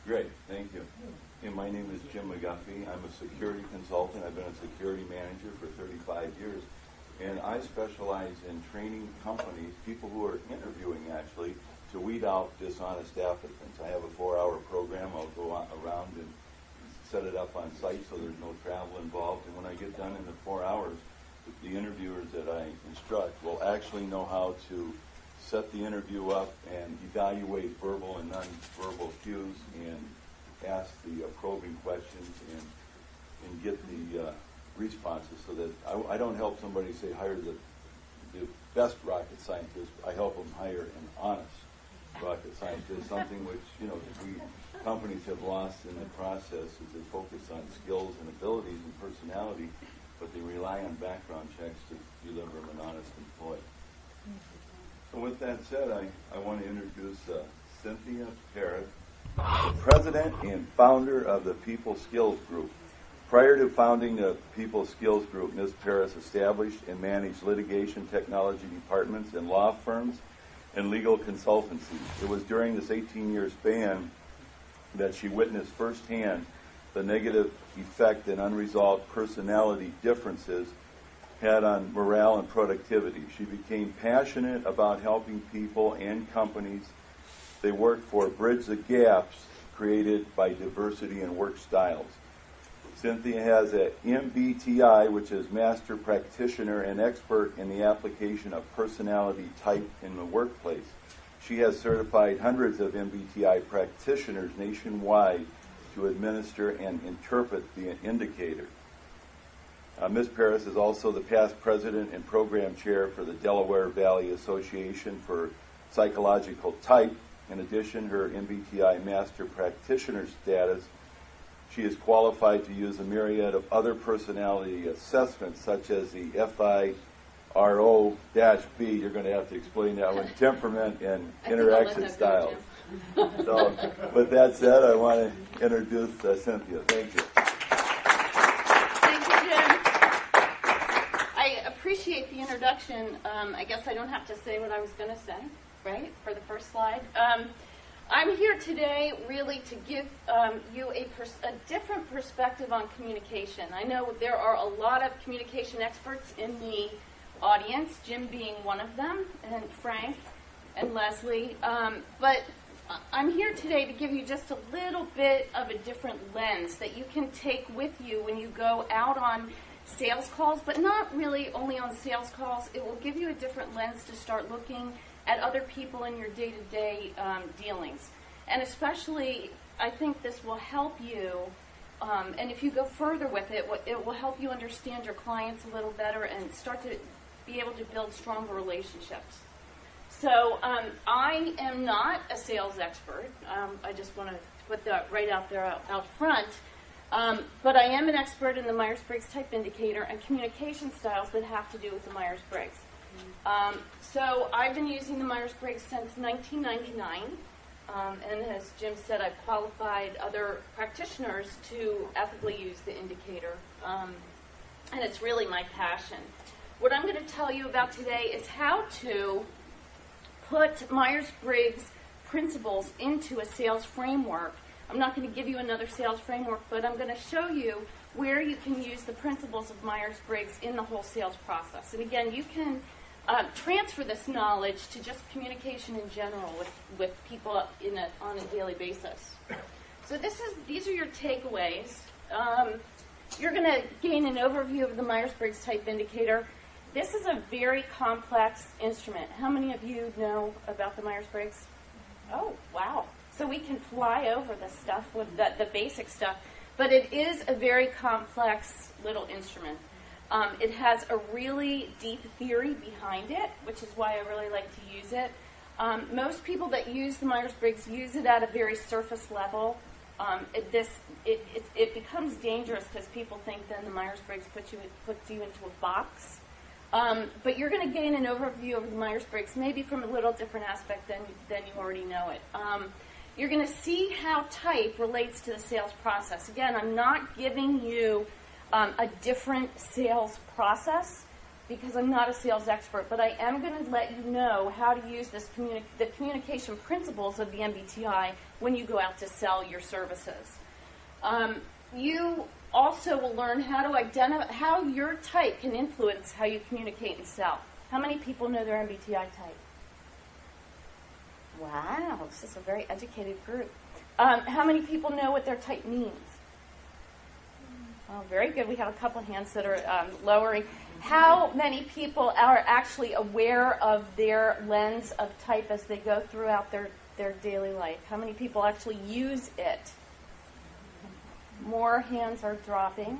Great, thank you. And my name is Jim McGuffey. I'm a security consultant. I've been a security manager for 35 years. And I specialize in training companies, people who are interviewing actually, to weed out dishonest applicants. I have a 4-hour program. I'll go around and set it up on site so there's no travel involved. And when I get done in the 4 hours, the interviewers that I instruct will actually know how to set the interview up and evaluate verbal and non-verbal cues and ask the probing questions and get the responses so that I don't help somebody say hire the best rocket scientist. I help them hire an honest rocket scientist, something which, companies have lost in the process as they focus on skills and abilities and personality, but they rely on background checks to deliver an honest employee. So with that said, I want to introduce Cynthia Parrott, President and founder of the People Skills Group. Prior to founding the People Skills Group, Ms. Parrott established and managed litigation technology departments in law firms and legal consultancies. It was during this 18-year span that she witnessed firsthand the negative effect that unresolved personality differences had on morale and productivity. She became passionate about helping people and companies they worked for bridge the gaps created by diversity in work styles. Cynthia has an MBTI, which is Master Practitioner and expert in the application of personality type in the workplace. She has certified hundreds of MBTI practitioners nationwide to administer and interpret the indicator. Ms. Parris is also the past president and program chair for the Delaware Valley Association for Psychological Type. In addition, her MBTI Master Practitioner status, she is qualified to use a myriad of other personality assessments, such as the FIRO-B. You're going to have to explain that one, temperament and interaction styles. So, with that said, I want to introduce Cynthia. Thank you. Thank you, Jim. I appreciate the introduction. I guess I don't have to say what I was going to say, right, for the first slide. I'm here today really to give you a different perspective on communication. I know there are a lot of communication experts in the audience, Jim being one of them, and Frank and Leslie. But I'm here today to give you just a little bit of a different lens that you can take with you when you go out on sales calls, but not really only on sales calls. It will give you a different lens to start looking at other people in your day-to-day dealings. And especially, I think this will help you, and if you go further with it, it will help you understand your clients a little better and start to be able to build stronger relationships. So I am not a sales expert. I just want to put that right out there out front. But I am an expert in the Myers-Briggs Type Indicator and communication styles that have to do with the Myers-Briggs. So I've been using the Myers-Briggs since 1999, and as Jim said, I've qualified other practitioners to ethically use the indicator, and it's really my passion. What I'm going to tell you about today is how to put Myers-Briggs principles into a sales framework. I'm not going to give you another sales framework, but I'm going to show you where you can use the principles of Myers-Briggs in the whole sales process. And again, you can transfer this knowledge to just communication in general with people on a daily basis. So these are your takeaways. You're going to gain an overview of the Myers-Briggs Type Indicator. This is a very complex instrument. How many of you know about the Myers-Briggs? Oh, wow. So we can fly over this stuff with the basic stuff, but it is a very complex little instrument. It has a really deep theory behind it, which is why I really like to use it. Most people that use the Myers-Briggs use it at a very surface level. It becomes dangerous because people think then the Myers-Briggs puts you into a box. But you're going to gain an overview of the Myers-Briggs, maybe from a little different aspect than you already know it. You're going to see how type relates to the sales process. Again, I'm not giving you a different sales process. because I'm not a sales expert, but I am going to let you know how to use this the communication principles of the MBTI when you go out to sell your services. You also will learn how to identify how your type can influence how you communicate and sell. How many people know their MBTI type? Wow, this is a very educated group. How many people know what their type means? Oh, very good. We have a couple hands that are lowering. How many people are actually aware of their lens of type as they go throughout their daily life? How many people actually use it? More hands are dropping.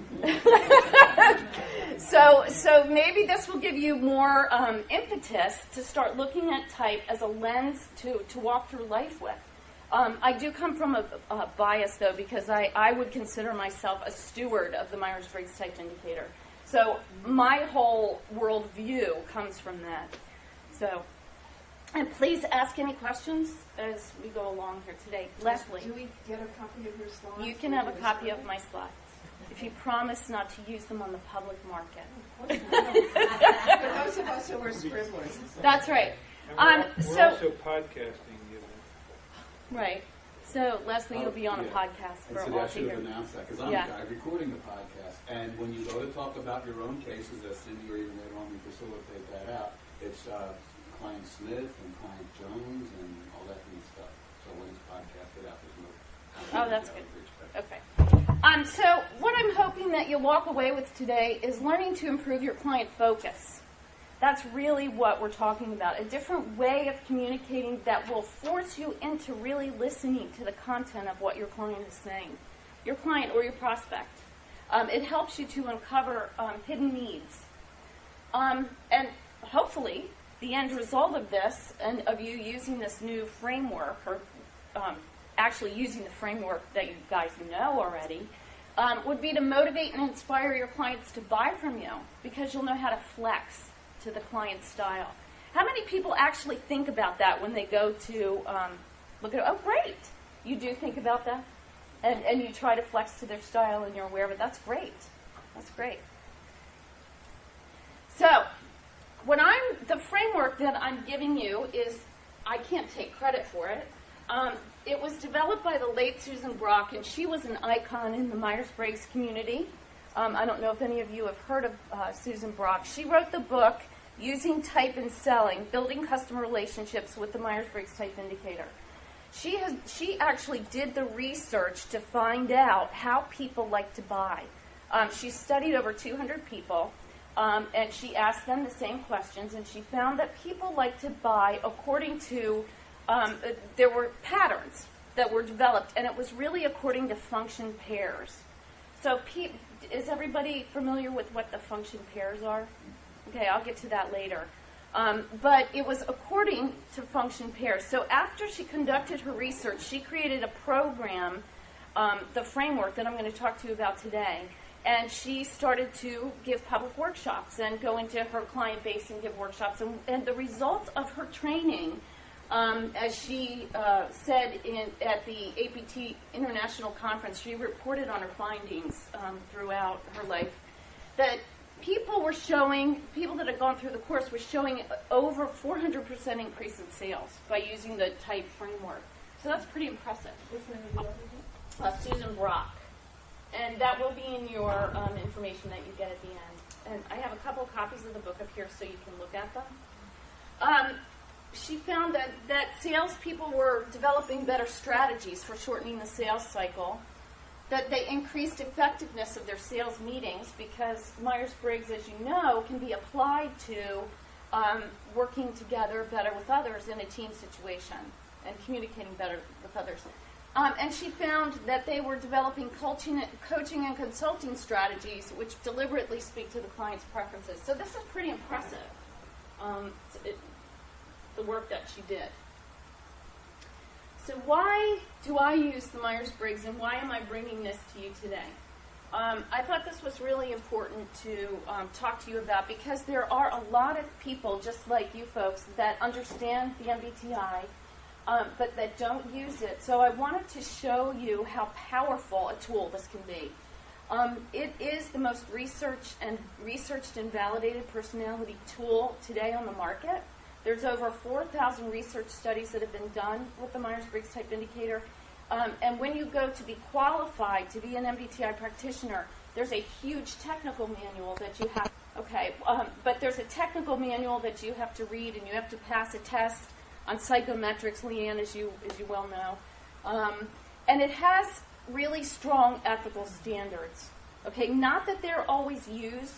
So maybe this will give you more impetus to start looking at type as a lens to walk through life with. I do come from a bias, though, because I would consider myself a steward of the Myers-Briggs Type Indicator. So my whole worldview comes from that. So, and please ask any questions as we go along here today. Leslie. Do we get a copy of your slides? You can have a copy of my slides if you promise not to use them on the public market. For those of us who are scribblers. That's right. We're also podcasting, you know. Right. So, Leslie, you'll be on a podcast for a while. I should have announced that, because I'm the guy recording the podcast. And when you go to talk about your own cases, as Cindy or even later on we facilitate that out, it's Client Smith and Client Jones and all that kind of stuff. So when it's podcasted out, there's no... Oh, that's good. Okay. So what I'm hoping that you'll walk away with today is learning to improve your client focus. That's really what we're talking about, a different way of communicating that will force you into really listening to the content of what your client is saying, your client or your prospect. It helps you to uncover hidden needs. And hopefully, the end result of this and of you using this new framework, or actually using the framework that you guys know already, would be to motivate and inspire your clients to buy from you, because you'll know how to flex to the client's style. How many people actually think about that when they go to look at it? Oh, great. You do think about that? And you try to flex to their style and you're aware of it. That's great. That's great. So, the framework that I'm giving you is, I can't take credit for it. It was developed by the late Susan Brock, and she was an icon in the Myers-Briggs community. I don't know if any of you have heard of Susan Brock. She wrote the book, Using Type in Selling, Building Customer Relationships with the Myers-Briggs Type Indicator. She actually did the research to find out how people like to buy. She studied over 200 people, and she asked them the same questions, and she found that people like to buy according to, there were patterns that were developed, and it was really according to function pairs. So is everybody familiar with what the function pairs are? Okay, I'll get to that later. But it was according to function pairs. So after she conducted her research, she created a program, the framework that I'm going to talk to you about today. And she started to give public workshops and go into her client base and give workshops. And the result of her training, as she said at the APT International Conference, she reported on her findings throughout her life, that people that had gone through the course were showing over 400% increase in sales by using the type framework. So that's pretty impressive. Susan Brock. And that will be in your information that you get at the end. And I have a couple of copies of the book up here so you can look at them. She found that salespeople were developing better strategies for shortening the sales cycle, that they increased effectiveness of their sales meetings, because Myers-Briggs, as you know, can be applied to working together better with others in a team situation and communicating better with others. And she found that they were developing coaching and consulting strategies which deliberately speak to the client's preferences. So this is pretty impressive, the work that she did. So why do I use the Myers-Briggs, and why am I bringing this to you today? I thought this was really important to talk to you about, because there are a lot of people, just like you folks, that understand the MBTI, but that don't use it. So I wanted to show you how powerful a tool this can be. It is the most researched and validated personality tool today on the market. There's over 4,000 research studies that have been done with the Myers-Briggs Type Indicator. And when you go to be qualified to be an MBTI practitioner, there's a huge technical manual that you have. But there's a technical manual that you have to read, and you have to pass a test on psychometrics, Leanne, as you well know. And it has really strong ethical standards. Okay, not that they're always used,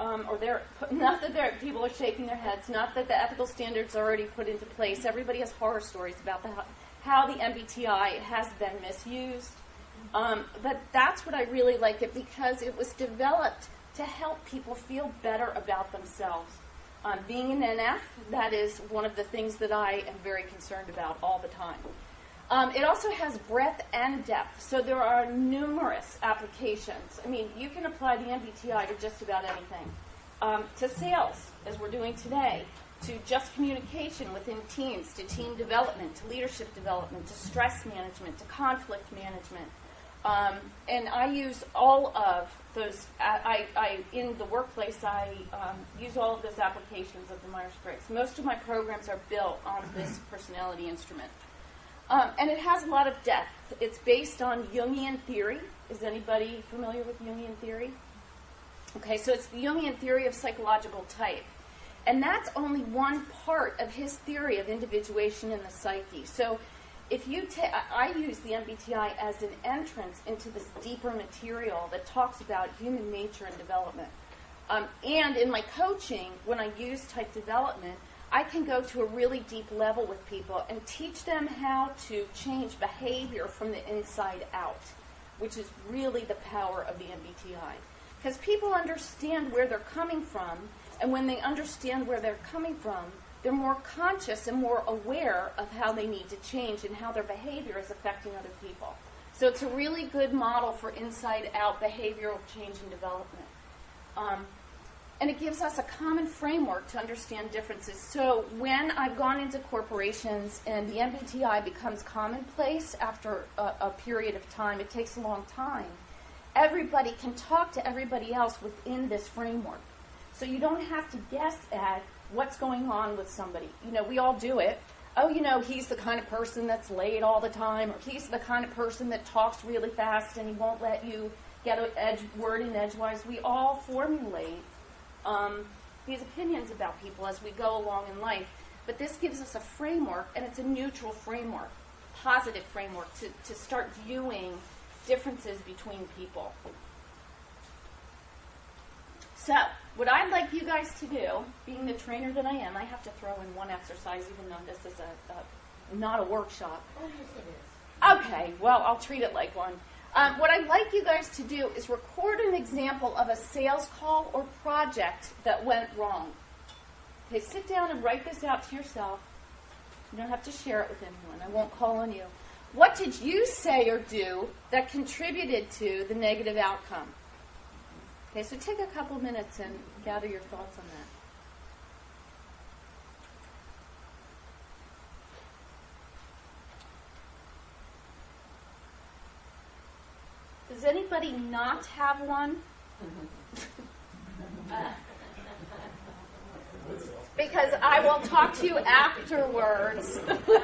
not that people are shaking their heads, not that the ethical standards are already put into place. Everybody has horror stories about how the MBTI has been misused. But that's what I really like it, because it was developed to help people feel better about themselves. Being an NF, that is one of the things that I am very concerned about all the time. It also has breadth and depth, so there are numerous applications. I mean, you can apply the MBTI to just about anything. To sales, as we're doing today, to just communication within teams, to team development, to leadership development, to stress management, to conflict management. And I use all of those. In the workplace, I use all of those applications of the Myers-Briggs. Most of my programs are built on this personality instrument. And it has a lot of depth. It's based on Jungian theory. Is anybody familiar with Jungian theory? Okay, so it's the Jungian theory of psychological type. And that's only one part of his theory of individuation in the psyche. So if you I use the MBTI as an entrance into this deeper material that talks about human nature and development. And in my coaching, when I use type development, I can go to a really deep level with people and teach them how to change behavior from the inside out, which is really the power of the MBTI. Because people understand where they're coming from, and when they understand where they're coming from, they're more conscious and more aware of how they need to change and how their behavior is affecting other people. So it's a really good model for inside-out behavioral change and development. And it gives us a common framework to understand differences. So when I've gone into corporations and the MBTI becomes commonplace after a period of time, it takes a long time, everybody can talk to everybody else within this framework. So you don't have to guess at what's going on with somebody. You know, we all do it. Oh, you know, he's the kind of person that's late all the time, or he's the kind of person that talks really fast and he won't let you get a word in edgewise. We all formulate these opinions about people as we go along in life. But this gives us a framework, and it's a neutral framework, positive framework, to start viewing differences between people. So, what I'd like you guys to do, being the trainer that I am, I have to throw in one exercise, even though this is not a workshop. Oh, yes, it is. Okay, well, I'll treat it like one. What I'd like you guys to do is record an example of a sales call or project that went wrong. Okay, sit down and write this out to yourself. You don't have to share it with anyone. I won't call on you. What did you say or do that contributed to the negative outcome? Okay, so take a couple minutes and gather your thoughts on that. Does anybody not have one? Because I will talk to you afterwards.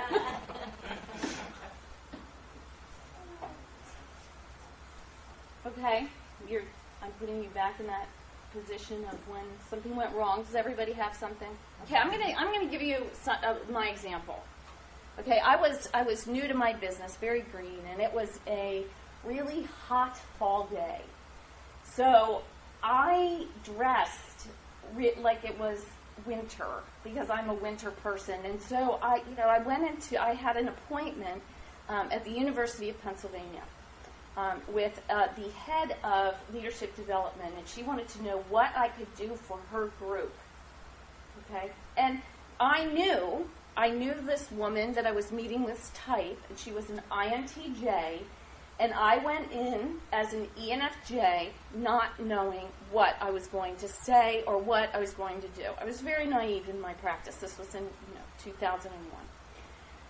Okay, I'm putting you back in that position of when something went wrong. Does everybody have something? Okay, I'm gonna give you my example. Okay, I was new to my business, very green, and it was a really hot fall day. So I dressed like it was winter because I'm a winter person, and so I had an appointment at the University of Pennsylvania with the head of leadership development, and she wanted to know what I could do for her group. Okay, and I knew this woman that I was meeting with type, and she was an INTJ. And I went in as an ENFJ not knowing what I was going to say or what I was going to do. I was very naive in my practice. This was in 2001.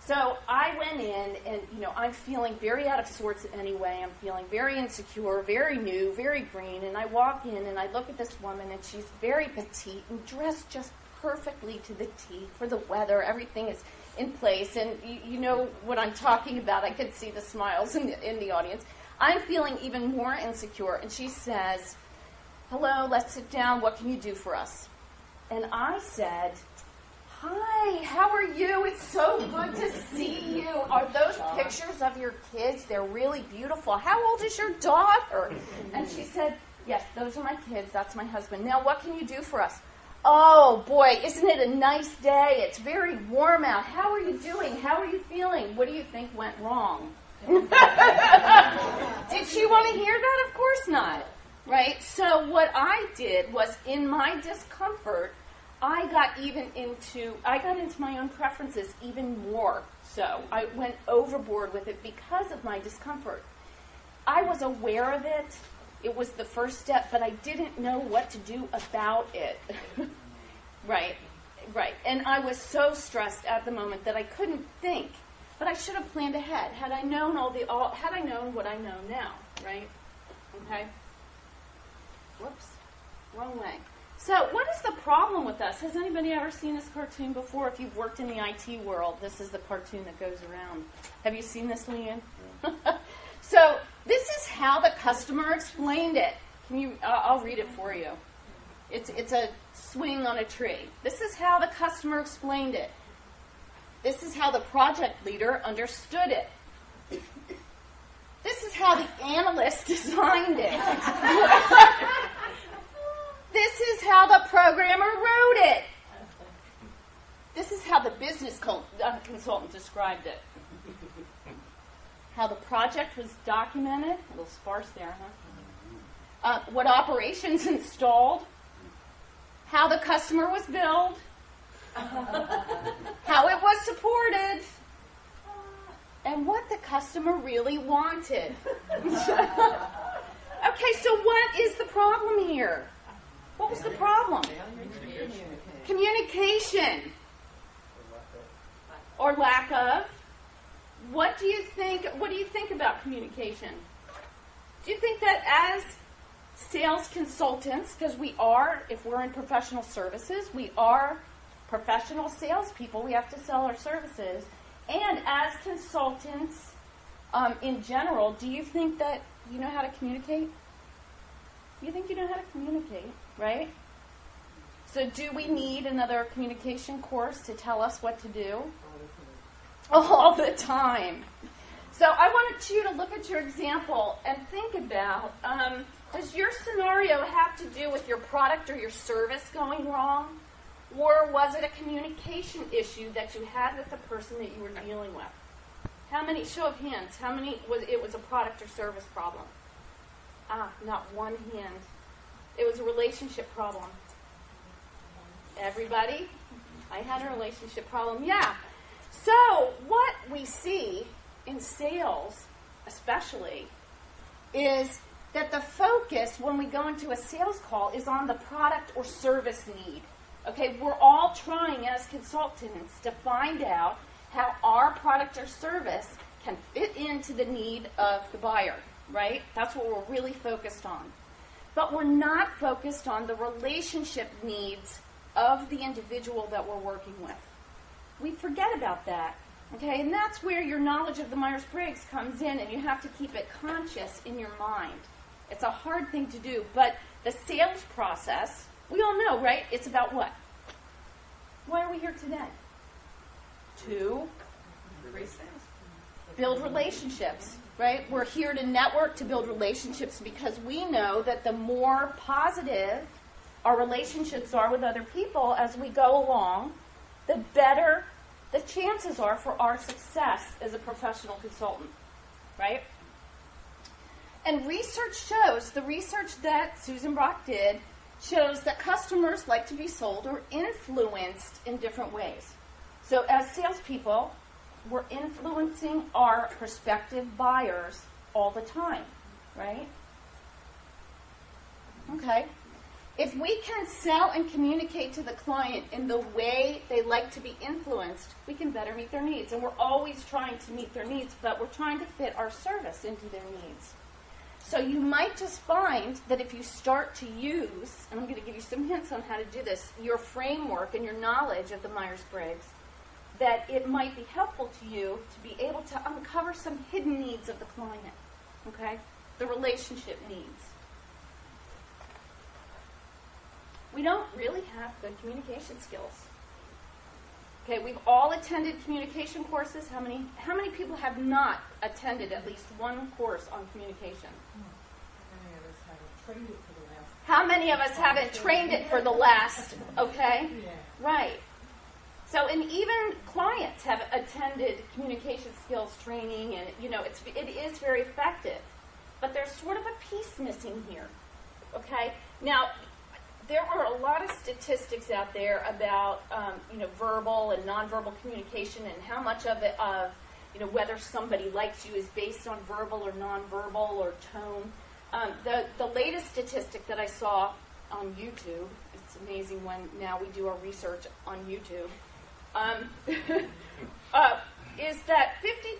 So I went in, and I'm feeling very out of sorts anyway. I'm feeling very insecure, very new, very green. And I walk in, and I look at this woman, and she's very petite and dressed just perfectly to the T for the weather. Everything is in place, and you know what I'm talking about. I could see the smiles in the audience. I'm feeling even more insecure, and she says, "Hello, let's sit down. What can you do for us?" And I said, "Hi, how are you? It's so good to see you. Are those pictures of your kids? They're really beautiful. How old is your daughter?" And she said, "Yes, those are my kids. That's my husband. Now, what can you do for us?" "Oh, boy, isn't it a nice day? It's very warm out. How are you doing? How are you feeling? What do you think went wrong?" Did she want to hear that? Of course not. Right? So what I did was, in my discomfort, I got into my own preferences even more. So I went overboard with it because of my discomfort. I was aware of it. It was the first step, but I didn't know what to do about it. Right. And I was so stressed at the moment that I couldn't think. But I should have planned ahead. Had I known had I known what I know now, right? Okay. Whoops. Wrong way. So what is the problem with us? Has anybody ever seen this cartoon before? If you've worked in the IT world, this is the cartoon that goes around. Have you seen this, Leanne? So this is how the customer explained it. I'll read it for you. It's a swing on a tree. This is how the customer explained it. This is how the project leader understood it. This is how the analyst designed it. This is how the programmer wrote it. This is how the business consultant described it. How the project was documented. A little sparse there, huh? What operations installed. How the customer was billed. How it was supported. And what the customer really wanted. Okay, so what is the problem here? What was the problem? Communication. Or lack of. What do you think about communication? Do you think that as sales consultants, because if we're in professional services, we are professional salespeople, we have to sell our services, and as consultants in general, do you think that you know how to communicate? You think you know how to communicate, right? So do we need another communication course to tell us what to do? All the time. So I wanted you to look at your example and think about, does your scenario have to do with your product or your service going wrong? Or was it a communication issue that you had with the person that you were dealing with? How many, show of hands, how many was a product or service problem? Not one hand. It was a relationship problem. Everybody? I had a relationship problem. Yeah. So what we see in sales, especially, is that the focus when we go into a sales call is on the product or service need. Okay, we're all trying as consultants to find out how our product or service can fit into the need of the buyer, right? That's what we're really focused on. But we're not focused on the relationship needs of the individual that we're working with. We forget about that, okay? And that's where your knowledge of the Myers-Briggs comes in, and you have to keep it conscious in your mind. It's a hard thing to do, but the sales process, we all know, right? It's about what? Why are we here today? To build relationships, right? We're here to network, to build relationships, because we know that the more positive our relationships are with other people as we go along, the better the chances are for our success as a professional consultant, right? And research shows, the research that Susan Brock did, shows that customers like to be sold or influenced in different ways. So as salespeople, we're influencing our prospective buyers all the time, right? Okay. If we can sell and communicate to the client in the way they like to be influenced, we can better meet their needs. And we're always trying to meet their needs, but we're trying to fit our service into their needs. So you might just find that if you start to use, and I'm going to give you some hints on how to do this, your framework and your knowledge of the Myers-Briggs, that it might be helpful to you to be able to uncover some hidden needs of the client, okay? The relationship needs. We don't really have good communication skills. Okay, we've all attended communication courses. How many people have not attended at least one course on communication? How many of us haven't trained it for the last, okay? Right. So, and even clients have attended communication skills training, and, it is very effective. But there's sort of a piece missing here, okay? Now, there are a lot of statistics out there about, verbal and nonverbal communication, and how much of it, whether somebody likes you is based on verbal or nonverbal or tone. The latest statistic that I saw on YouTube, it's amazing when now we do our research on YouTube, is that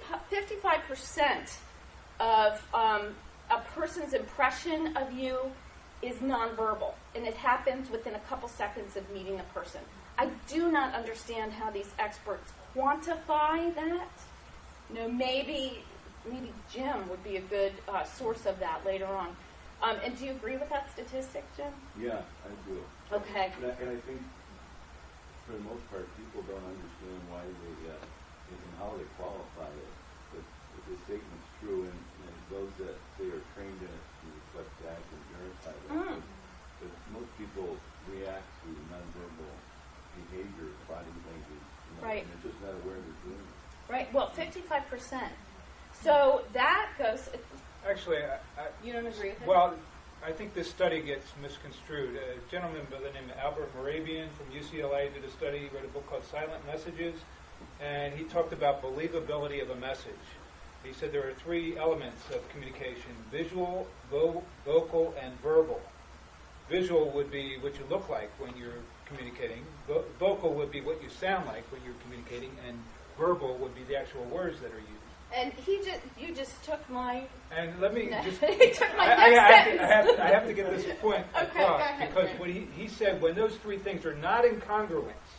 55% of a person's impression of you is nonverbal, and it happens within a couple seconds of meeting the person. I do not understand how these experts quantify that. Maybe Jim would be a good source of that later on. And do you agree with that statistic, Jim? Yeah, I do. Okay. And I think, for the most part, people don't understand why they and how they qualify it. But if the statement's true, and those that say are trained in it can reflect back and verify that. But most people react to nonverbal behavior, body language, right. And they're just not aware they're doing it. Right. Well, 55%. So that goes. Actually, you don't agree with it? Well, I think this study gets misconstrued. A gentleman by the name of Albert Morabian from UCLA did a study, wrote a book called Silent Messages, and he talked about believability of a message. He said there are three elements of communication: visual, vocal, and verbal. Visual would be what you look like when you're communicating. Vocal would be what you sound like when you're communicating, and verbal would be the actual words that are used. And you just took my. And let me just. He took my next sentence. I have to get this point Okay, across, go ahead, because go ahead. what he said, when those three things are not in congruence,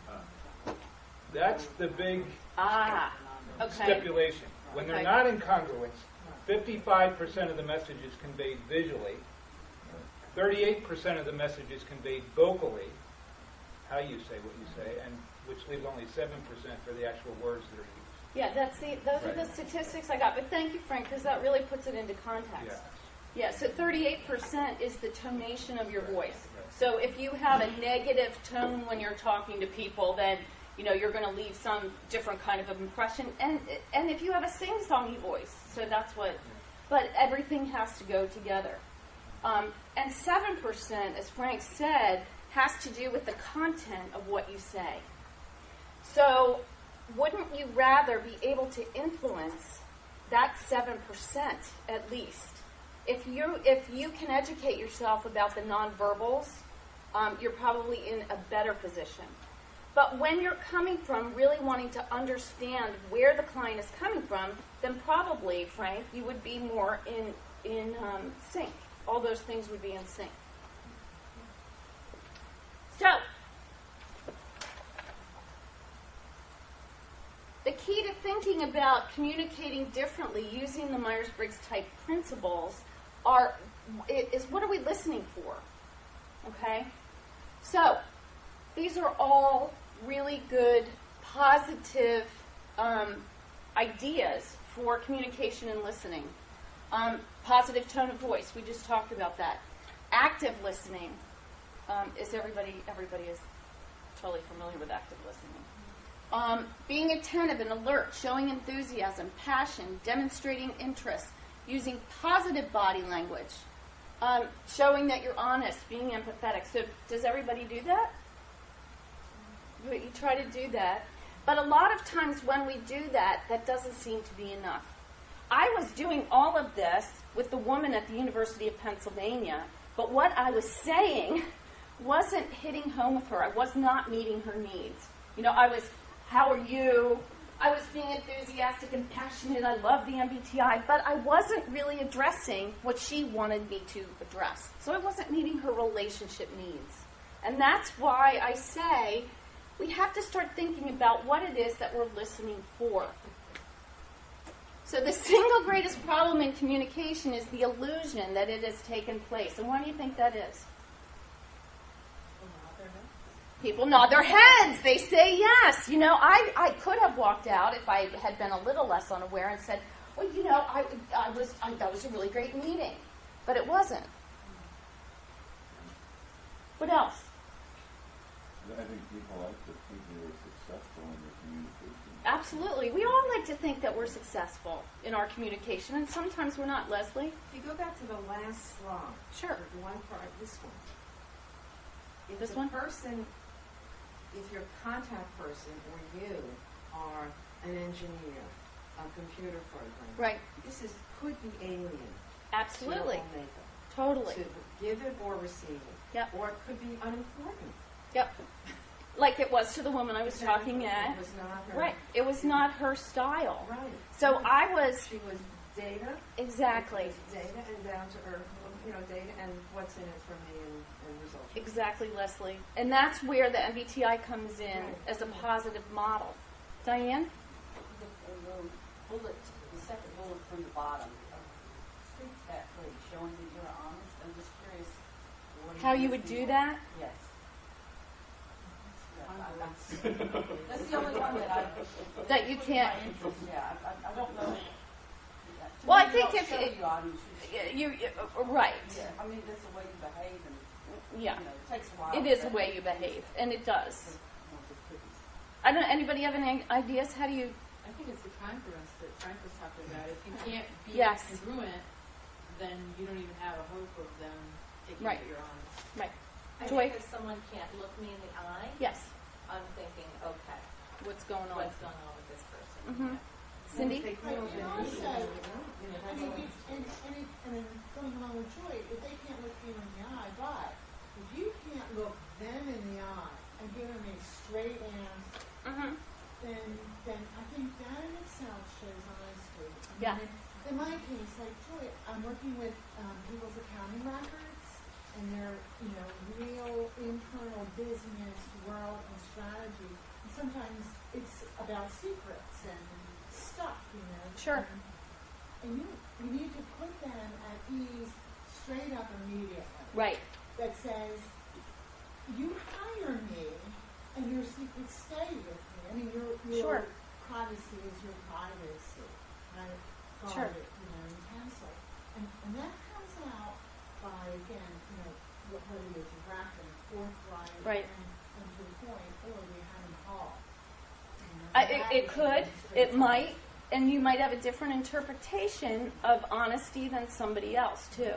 that's the big Okay. stipulation. When they're Okay. not in congruence, 55% of the message is conveyed visually, 38% of the message is conveyed vocally, how you say what you say, and which leaves only 7% for the actual words that are used. Yeah, those are the statistics I got. But thank you, Frank, because that really puts it into context. Yeah, so 38% is the tonation of your voice. So if you have a negative tone when you're talking to people, then you're going to leave some different kind of impression. And if you have a sing-songy voice, so that's what. But everything has to go together. And 7%, as Frank said, has to do with the content of what you say. So wouldn't you rather be able to influence that 7% at least? If you can educate yourself about the nonverbals, you're probably in a better position. But when you're coming from really wanting to understand where the client is coming from, then probably, Frank, you would be more in sync. All those things would be in sync. So, the key to thinking about communicating differently using the Myers-Briggs type principles is what are we listening for? Okay? So, these are all really good, positive ideas for communication and listening. Positive tone of voice, we just talked about that. Active listening, everybody is totally familiar with active listening. Being attentive and alert, showing enthusiasm, passion, demonstrating interest, using positive body language, showing that you're honest, being empathetic. So does everybody do that? You try to do that. But a lot of times when we do that, that doesn't seem to be enough. I was doing all of this with the woman at the University of Pennsylvania But what I was saying wasn't hitting home with her. I was not meeting her needs. I was, how are you? I was being enthusiastic and passionate. I love the MBTI, but I wasn't really addressing what she wanted me to address. So I wasn't meeting her relationship needs. And that's why I say we have to start thinking about what it is that we're listening for. So the single greatest problem in communication is the illusion that it has taken place. And why do you think that is? People nod their heads. They say yes. I could have walked out if I had been a little less unaware and said, well, that was a really great meeting. But it wasn't. What else? I think people like to think they were successful in their communication. Absolutely. We all like to think that we're successful in our communication, and sometimes we're not, Leslie. If you go back to the last slide. Sure. The one part, this one. If This the one? person, if your contact person or you are an engineer, a computer programmer, Right. could be alien. Absolutely. To your makeup. Totally. To give it or receive it. Yep. Or it could be unimportant. Yep. Like it was to the woman I was talking at. It was not her. Right. It was not her style. Right. So I was... She was data. Exactly. Data and down to earth, data and what's in it for me and results. Exactly, Leslie. And that's where the MBTI comes in as a positive model. Diane? The second bullet from the bottom, speaks that way, showing that you're honest. I'm just curious How you would do that? Yes. That's the only one That you can't... Yeah, I don't know. Well, I think if you honest, right. Yeah, I mean, that's the way you behave, and Yeah. it takes a while. It is the way you behave, and it does. I don't know, anybody have any ideas? How do you... I think it's the congruence that Frank was talking about. If you can't be Yes. congruent, then you don't even have a hope of them thinking Right. that you're honest. Right. I Joy? think if someone can't look me in the eye, Yes. I'm thinking, okay, What's going on? what's going on with this person? Mm-hmm. Cindy? They Right, close and their also, eyes, I mean, and then going along with Joy, if they can't look you in the eye, but if you can't look them in the eye and give them a straight answer, Mm-hmm. then I think that in itself shows honesty. Yeah. In my case, like Joy, I'm working with people's accounting records, and they're, real internal business world and strategy. And sometimes it's about secrets and stuff, Sure. And you need to put them at ease straight up immediately. Right. That says, you hire me, and your secrets stay with me. I mean, your Sure. privacy is your privacy. I guard Sure. it, intensely. And that comes out by, again, whether it's direct and forthright Right. and to the point, or we have them all. It could. It might. And you might have a different interpretation of honesty than somebody else, too.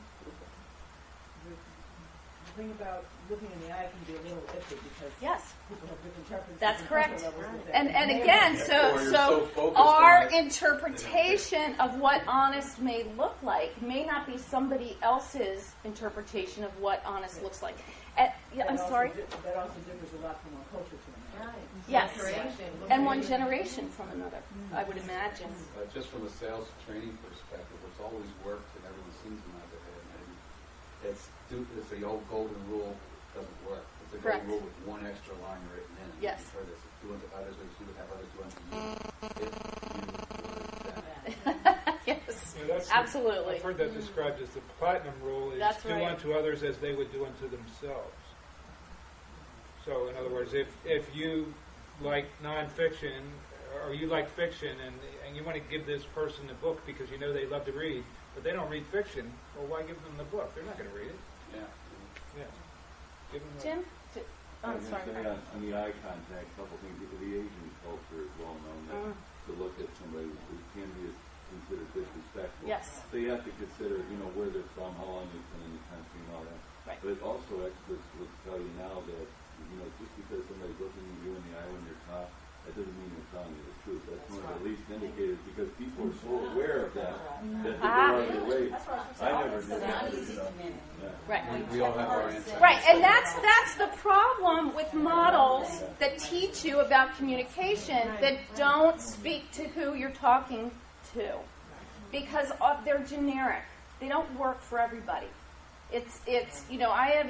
The thing about looking in the eye can be a little iffy because Yes. people have different interpretations. That's and correct. comfort levels with that. And again, Or you're so so focused our on it. interpretation of what honest may look like may not be somebody else's interpretation of what honest looks like. Yeah, I'm That also sorry? That also differs a lot from one culture to another. Yes. Generation. And one generation from another, I would imagine. Just from a sales training perspective, what's always worked and everyone seems to know that, and it's the old golden rule doesn't work. It's a Correct. golden rule with one extra line written in it. Yes. You've heard this. Do unto others as you would have others do unto you. If you were them. Yes, Yeah, that's absolutely. I've heard that described as the platinum rule, is That's do right. unto others as they would do unto themselves. So, in other words, if you like nonfiction, or you like fiction, and you want to give this person the book because you know they love to read, but they don't read fiction, well, why give them the book? They're not going to read it. Yeah. Yeah. Give them the Jim? I I'm was sorry. gonna say on the eye contact, a couple things. The Asian culture is well known that to look at somebody who can be considered disrespectful. Yes. So you have to consider, where they're from, how long they've been in the country, and all that. Right. But also, experts will tell you now that just because somebody's looking at you in the eye when you're caught, that doesn't mean they're telling you the truth. That's one of the least indicators because people are so aware of that they go farther away. I never did It's that. not easy to manage. Right. We all have our answers. Right, and that's the problem with models that teach you about communication that don't speak to who you're talking to, because they're generic. They don't work for everybody. It's I have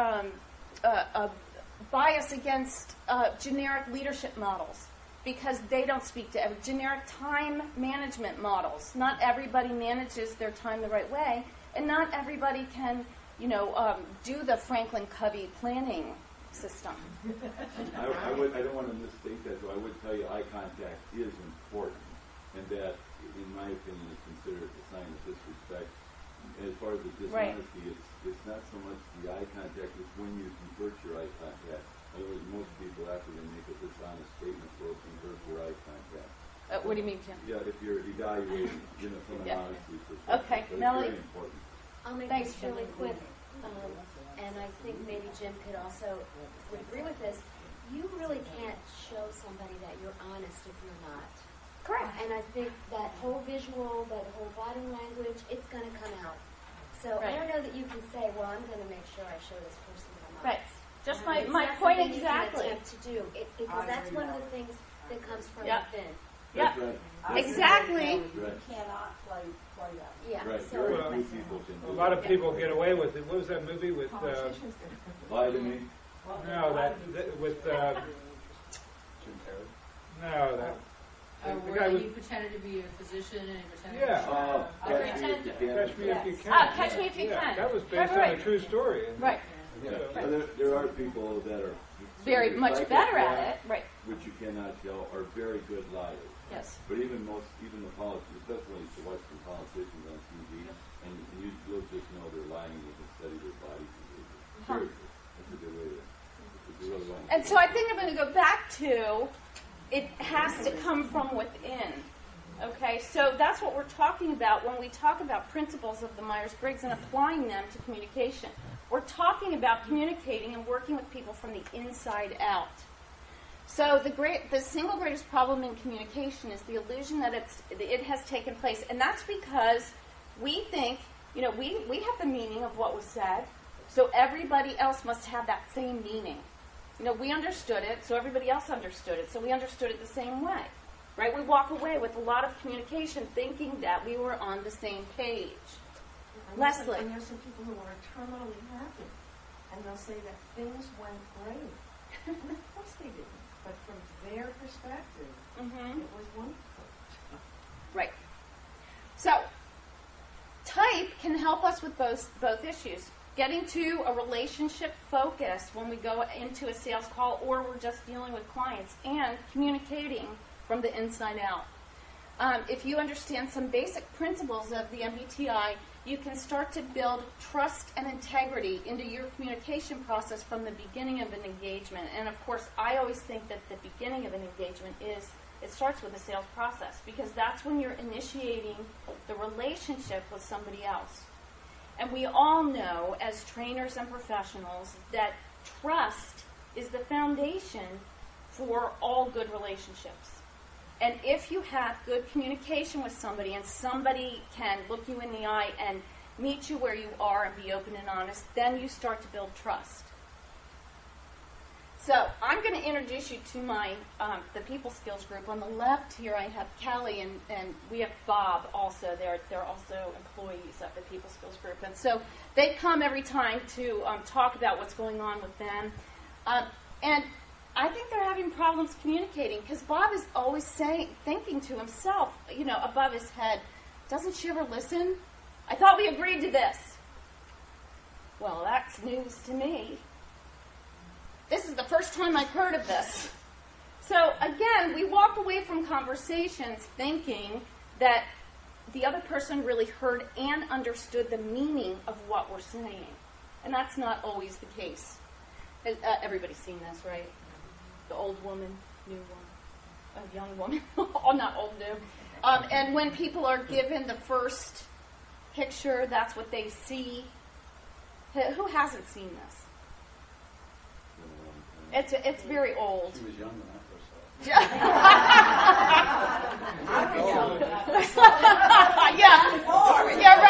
a bias against generic leadership models because they don't speak to generic time management models. Not everybody manages their time the right way, and not everybody can do the Franklin Covey planning system. I don't want to mistake that, though. I would tell you eye contact is important, and that, in my opinion, is considered a sign of disrespect. As far as the dishonesty, it's not so much the eye contact, it's when you convert your eye contact. In other words, most people, after they make a dishonest statement, will convert their eye contact. What do you mean, Jim? Yeah, if you're evaluating, from an honesty perspective. Okay, But Melanie? it's very important. I'll make Thanks, this really Jim. quick, and I think maybe Jim could also would agree with this. You really can't show somebody that you're honest if you're not. Correct. And I think that whole visual, that whole body language, it's going to come out. So I don't know that you can say, well, I'm going to make sure I show this person that I'm Right. honest. Just It's my not point something you can exactly. attempt to do, because that's one of the things that comes from Yep. within. Yeah. That's right. Exactly. You cannot play that. Yeah. Right, So very Well, few people can do A lot of that. people get away with it. What was that movie with? Politicians do. Lie to me. No, that with Jim Carrey. no that. Oh, the where guy he with- pretended to be a physician and he pretended Yeah. Oh, catch me if you can. Catch Me If You Can. Catch Me If You Yeah, Can. that was based Right, on a right. true story. Right. Yeah. So- Well, there are people that are Very much better at it. psychopaths, Right. which you cannot tell, are very good liars. Yes. But even the politicians, especially the Western politicians on TV, and you'll just know they're lying. You can study their body behavior. Seriously, that's a good way to. If you really want to- And so I think I'm going to go back to it has to come from within. Okay, so that's what we're talking about when we talk about principles of the Myers-Briggs and applying them to communication. We're talking about communicating and working with people from the inside out. So the single greatest problem in communication is the illusion that it has taken place, and that's because we think we have the meaning of what was said, so everybody else must have that same meaning. We understood it, so everybody else understood it, so we understood it the same way, right? We walk away with a lot of communication thinking that we were on the same page. Leslie. And there's some people who are terminally happy, and they'll say that things went great. And of course they didn't. But from their perspective, it was wonderful. Right. So, type can help us with both issues. Getting to a relationship focus when we go into a sales call or we're just dealing with clients, and communicating from the inside out. If you understand some basic principles of the MBTI, you can start to build trust and integrity into your communication process from the beginning of an engagement. And of course, I always think that the beginning of an engagement it starts with the sales process, because that's when you're initiating the relationship with somebody else. And we all know, as trainers and professionals, that trust is the foundation for all good relationships. And if you have good communication with somebody, and somebody can look you in the eye and meet you where you are and be open and honest, then you start to build trust. So I'm going to introduce you to my the people skills group. On the left here, I have Kelly, and we have Bob also. They're also employees of the people skills group, and so they come every time to talk about what's going on with them. And I think they're having problems communicating because Bob is always thinking to himself, above his head, doesn't she ever listen? I thought we agreed to this. Well, that's news to me. This is the first time I've heard of this. So again, we walk away from conversations thinking that the other person really heard and understood the meaning of what we're saying. And that's not always the case. Everybody's seen this, right? The old woman, new woman, a young woman, oh, not old, new. And when people are given the first picture, that's what they see. Who hasn't seen this? It's very old. She was young when I first saw it. Yeah,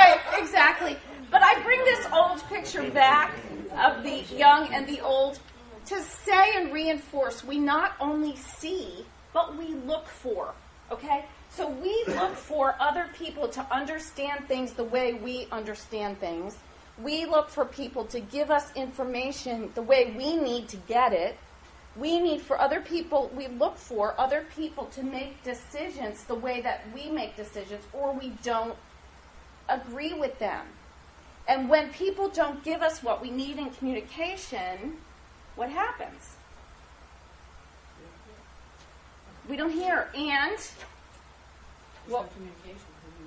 young and the old, to say and reinforce, we not only see, but we look for, okay? So we look for other people to understand things the way we understand things. We look for people to give us information the way we need to get it. We look for other people to make decisions the way that we make decisions, or we don't agree with them. And when people don't give us what we need in communication, what happens? We don't hear. And There's no communication.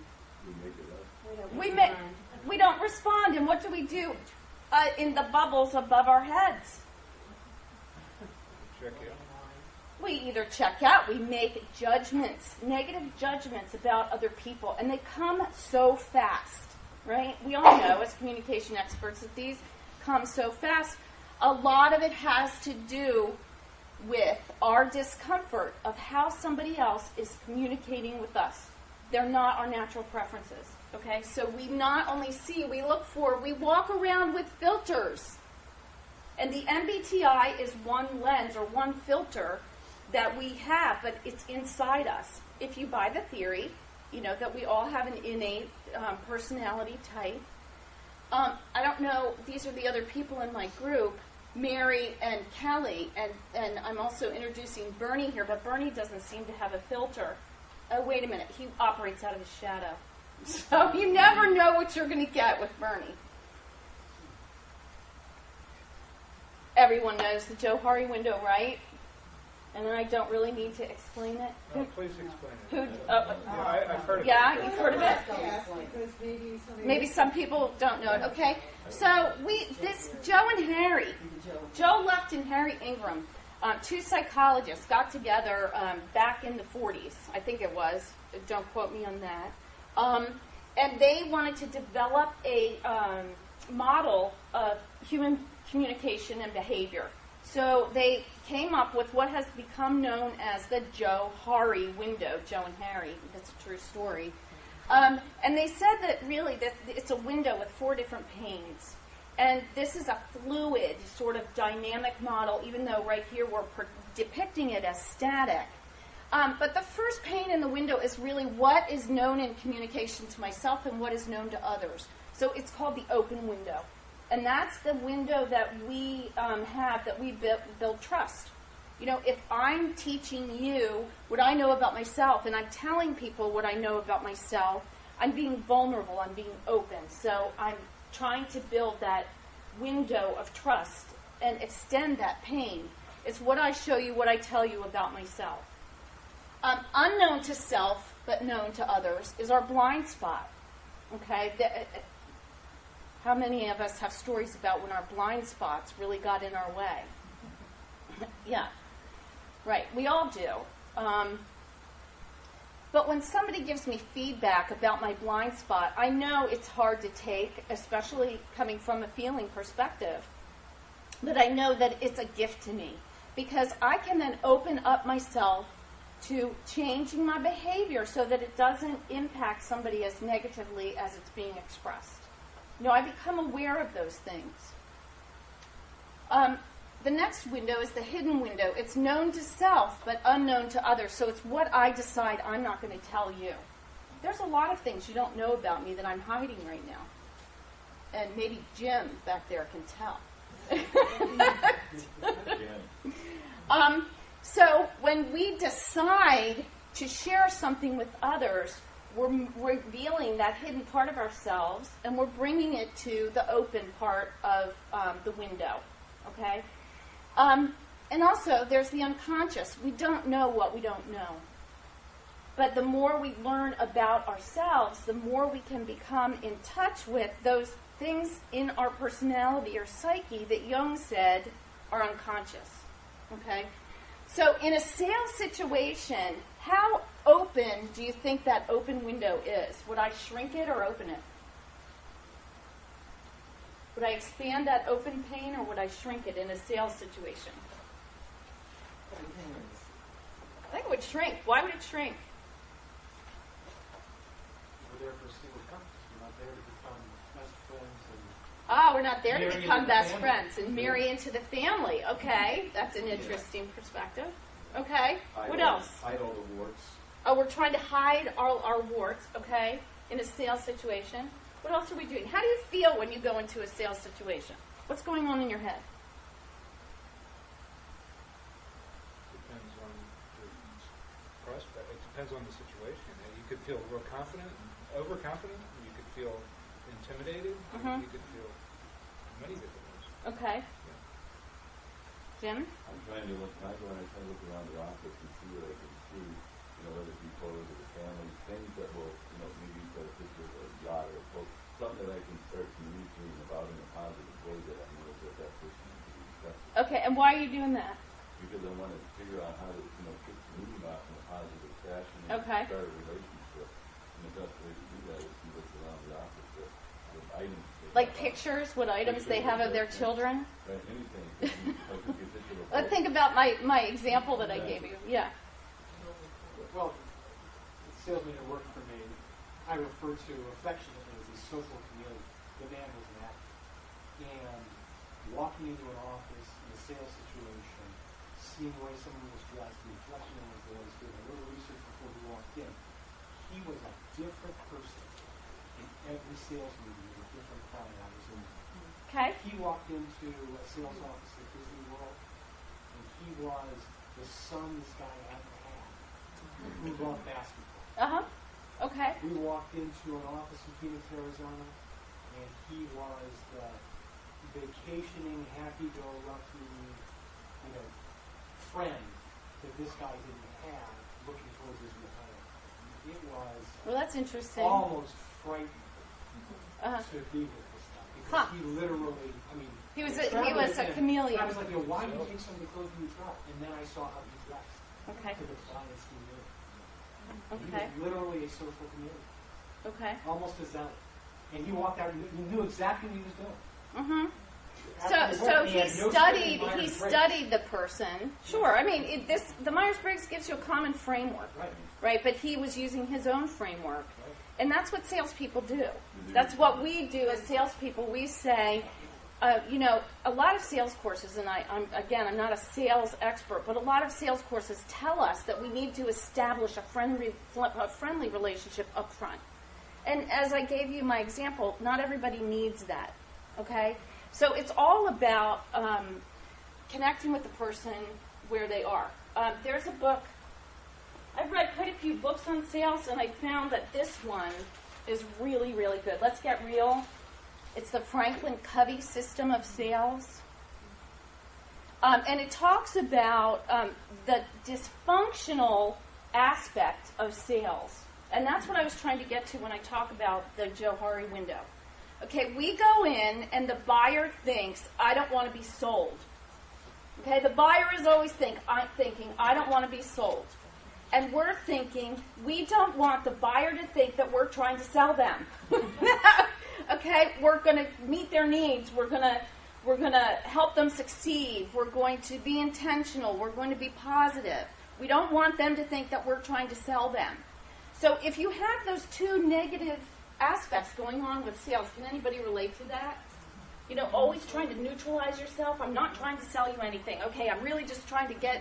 we don't respond. And what do we do in the bubbles above our heads? Check it. We either check out, we make judgments, negative judgments about other people, and they come so fast, right? We all know as communication experts that these come so fast. A lot of it has to do with our discomfort of how somebody else is communicating with us. They're not our natural preferences, okay? So we not only see, we look for, we walk around with filters. And the MBTI is one lens or one filter that we have, but it's inside us. If you buy the theory, you know, that we all have an innate personality type. I don't know, these are the other people in my group, Mary and Kelly, and I'm also introducing Bernie here, but Bernie doesn't seem to have a filter. Oh, wait a minute, he operates out of his shadow. So you never know what you're going to get with Bernie. Everyone knows the Joe Hari window, right? And I don't really need to explain it. No, please explain it. I've heard of it. Yeah, you've heard of it? Yes, because Maybe some people don't know it. Okay, so Joe and Harry, Joe Luft and Harry Ingram, two psychologists got together back in the 40s, I think it was. Don't quote me on that. And they wanted to develop a model of human communication and behavior. So they came up with what has become known as the Joe Hari window, Joe and Harry. That's a true story. And they said that really that it's a window with 4 different panes. And this is a fluid, sort of dynamic model, even though right here we're depicting it as static. But the first pane in the window is really what is known in communication to myself and what is known to others. So it's called the open window. And that's the window that we have, that we build trust. You know, if I'm teaching you what I know about myself and I'm telling people what I know about myself, I'm being vulnerable, I'm being open. So I'm trying to build that window of trust and extend that pane. It's what I show you, what I tell you about myself. Unknown to self, but known to others, is our blind spot. Okay? How many of us have stories about when our blind spots really got in our way? Yeah, right. We all do. But when somebody gives me feedback about my blind spot, I know it's hard to take, especially coming from a feeling perspective. But I know that it's a gift to me because I can then open up myself to changing my behavior so that it doesn't impact somebody as negatively as it's being expressed. You know, I become aware of those things. The next window is the hidden window. It's known to self, but unknown to others. So it's what I decide I'm not going to tell you. There's a lot of things you don't know about me that I'm hiding right now. And maybe Jim back there can tell. So when we decide to share something with others, we're revealing that hidden part of ourselves, and we're bringing it to the open part of the window, okay? And also, there's the unconscious. We don't know what we don't know. But the more we learn about ourselves, the more we can become in touch with those things in our personality or psyche that Jung said are unconscious, okay? So in a sales situation, how open do you think that open window is? Would I shrink it or open it? Would I expand that open pane or would I shrink it in a sales situation? I think it would shrink. Why would it shrink? We're there for a single purpose. We're not there to become best friends and Ah, we're not there to Marry become into the best family. friends and marry into the family. Okay, that's an interesting perspective. Okay, what else? Hide all the warts. Oh, we're trying to hide our warts, okay, in a sales situation. What else are we doing? How do you feel when you go into a sales situation? What's going on in your head? Depends on the prospect. It depends on the situation. And you could feel real confident, overconfident. You could feel intimidated. You could feel many different ways. Okay. Jim? I'm trying to look, I go and I try to look around the office and see what I can see, whether it be photos of the family, things that will, maybe put a picture of a yacht or a boat, something that I can start communicating about in a positive way that I know that person can be successful. Okay, and why are you doing that? Because I want to figure out how to, kick the moving off in a positive fashion and Okay. start a relationship. And the best way to do that is to look around the office with items. Like pictures, what items they have of their children? Right, anything. Like if you picture a Let's boat. think about my example that I gave you. Yeah. Well, the salesman who worked for me, I refer to affectionately as a social chameleon. The man was an actor. And walking into an office in a sales situation, seeing the way someone was dressed, the inflection in his voice, doing a little research before he walked in, he was a different person in every sales meeting with a different client I was in. Okay. He walked into a sales office at Disney World, and he was the son this guy had to have, who loved basketball. Okay. We walked into an office in Phoenix, Arizona, and he was the vacationing, happy-go-lucky, friend that this guy didn't have, looking towards his retirement. It was Well, that's interesting. almost frightening to be with this guy because he literally, He was traveling with a him, chameleon. I was like, why do you take some of the clothes you drop? And then I saw how he dressed Okay. to the clients he knew. Okay. He was literally a social chameleon, Okay. almost a zealot. And he walked out and he knew exactly what he was doing. Mm-hmm. After So work, he had no studied Myers-Briggs. studied the person. Sure. I mean, the Myers-Briggs gives you a common framework, right? But he was using his own framework, and that's what salespeople do. That's what we do as salespeople. We say, a lot of sales courses, and I'm not a sales expert, but a lot of sales courses tell us that we need to establish a friendly relationship up front. And as I gave you my example, not everybody needs that, okay? So it's all about connecting with the person where they are. There's a book. I've read quite a few books on sales, and I found that this one is really, really good. Let's Get Real. It's the Franklin Covey system of sales. And it talks about the dysfunctional aspect of sales. And that's what I was trying to get to when I talk about the Johari window. Okay, we go in and the buyer thinks, I don't want to be sold. Okay, the buyer is always thinking, I don't want to be sold. And we're thinking, we don't want the buyer to think that we're trying to sell them. Okay, we're going to meet their needs. We're going to help them succeed. We're going to be intentional. We're going to be positive. We don't want them to think that we're trying to sell them. So if you have those two negative aspects going on with sales, can anybody relate to that? Always trying to neutralize yourself. I'm not trying to sell you anything. Okay, I'm really just trying to get...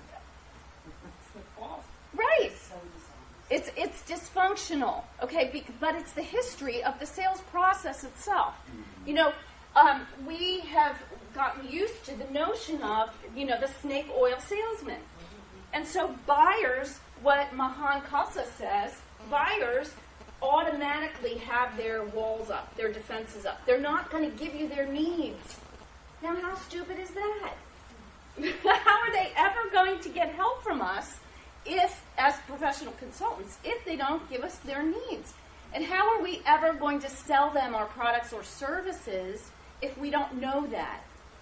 Right. It's dysfunctional, okay, but it's the history of the sales process itself. We have gotten used to the notion of, the snake oil salesman. And so buyers, what Mahan Khalsa says, buyers automatically have their walls up, their defenses up. They're not going to give you their needs. Now, how stupid is that? How are they ever going to get help from us if, as professional consultants, if they don't give us their needs? And how are we ever going to sell them our products or services if we don't know that?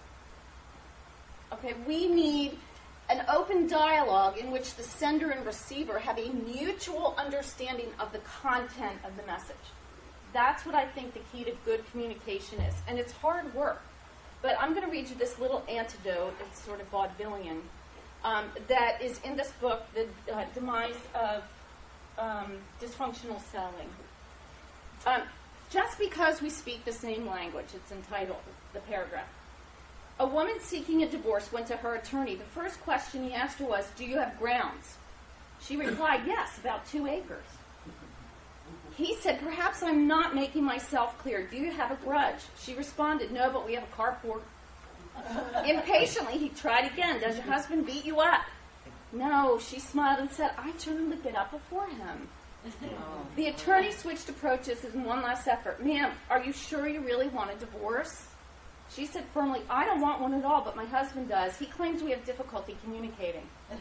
Okay, we need an open dialogue in which the sender and receiver have a mutual understanding of the content of the message. That's what I think the key to good communication is. And it's hard work. But I'm going to read you this little antidote. It's sort of vaudevillian. That is in this book, The Demise of Dysfunctional Selling. just because we speak the same language, it's entitled, the paragraph. A woman seeking a divorce went to her attorney. The first question he asked her was, do you have grounds? She replied, yes, about 2 acres. He said, perhaps I'm not making myself clear. Do you have a grudge? She responded, no, but we have a carport. Impatiently, he tried again. Does your husband beat you up? No, she smiled and said, I generally get up before him. The attorney switched approaches in one last effort. Ma'am, are you sure you really want a divorce? She said firmly, I don't want one at all, but my husband does. He claims we have difficulty communicating.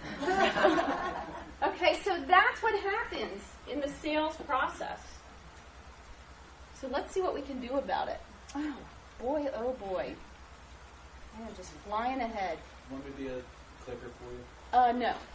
Okay, so that's what happens in the sales process. So let's see what we can do about it. Oh boy. I am just flying ahead. Want me to be a clicker for you? No.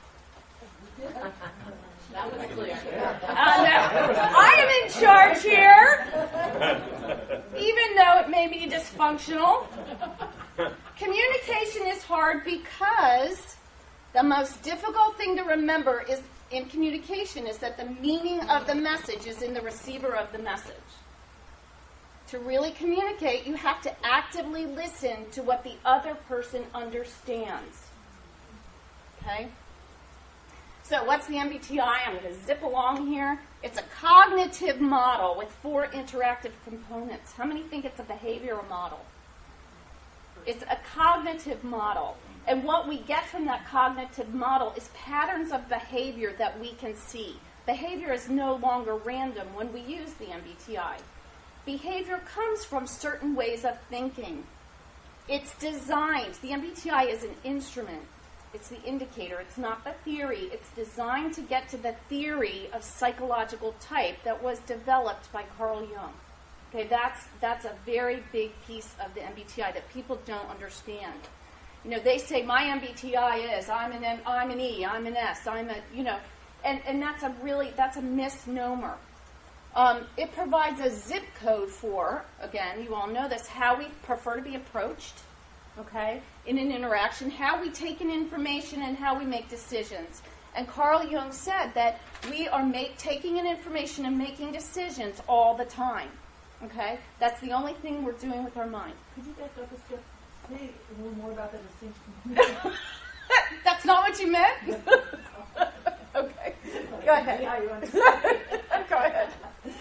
That was clear. No. I am in charge here, even though it may be dysfunctional. Communication is hard because the most difficult thing to remember is in communication is that the meaning of the message is in the receiver of the message. To really communicate, you have to actively listen to what the other person understands. Okay? So what's the MBTI? I'm going to zip along here. It's a cognitive model with 4 interactive components. How many think it's a behavioral model? It's a cognitive model. And what we get from that cognitive model is patterns of behavior that we can see. Behavior is no longer random when we use the MBTI. Behavior comes from certain ways of thinking. It's designed. The MBTI is an instrument. It's the indicator. It's not the theory. It's designed to get to the theory of psychological type that was developed by Carl Jung. Okay, that's a very big piece of the MBTI that people don't understand. You know, they say my MBTI is I'm an E, I'm an S, I'm a and that's a misnomer. It provides a zip code for, again, you all know this, how we prefer to be approached, okay, in an interaction, how we take in information and how we make decisions. And Carl Jung said that we are taking in information and making decisions all the time, okay? That's the only thing we're doing with our mind. Could you back up a step? Say a little more about the distinction. That's not what you meant? Okay. Go ahead. Yeah, you understand. Go ahead.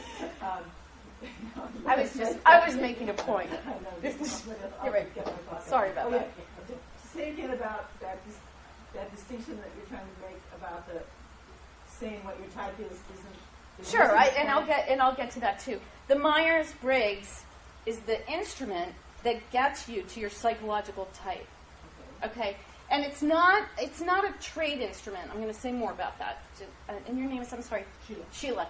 I was making a point. You're right. Sorry about that. Say again about that distinction that you're trying to make about the saying what your type isn't. Sure, I'll get to that too. The Myers-Briggs is the instrument that gets you to your psychological type. Okay, and it's not a trade instrument. I'm going to say more about that. And your name is, I'm sorry, Sheila.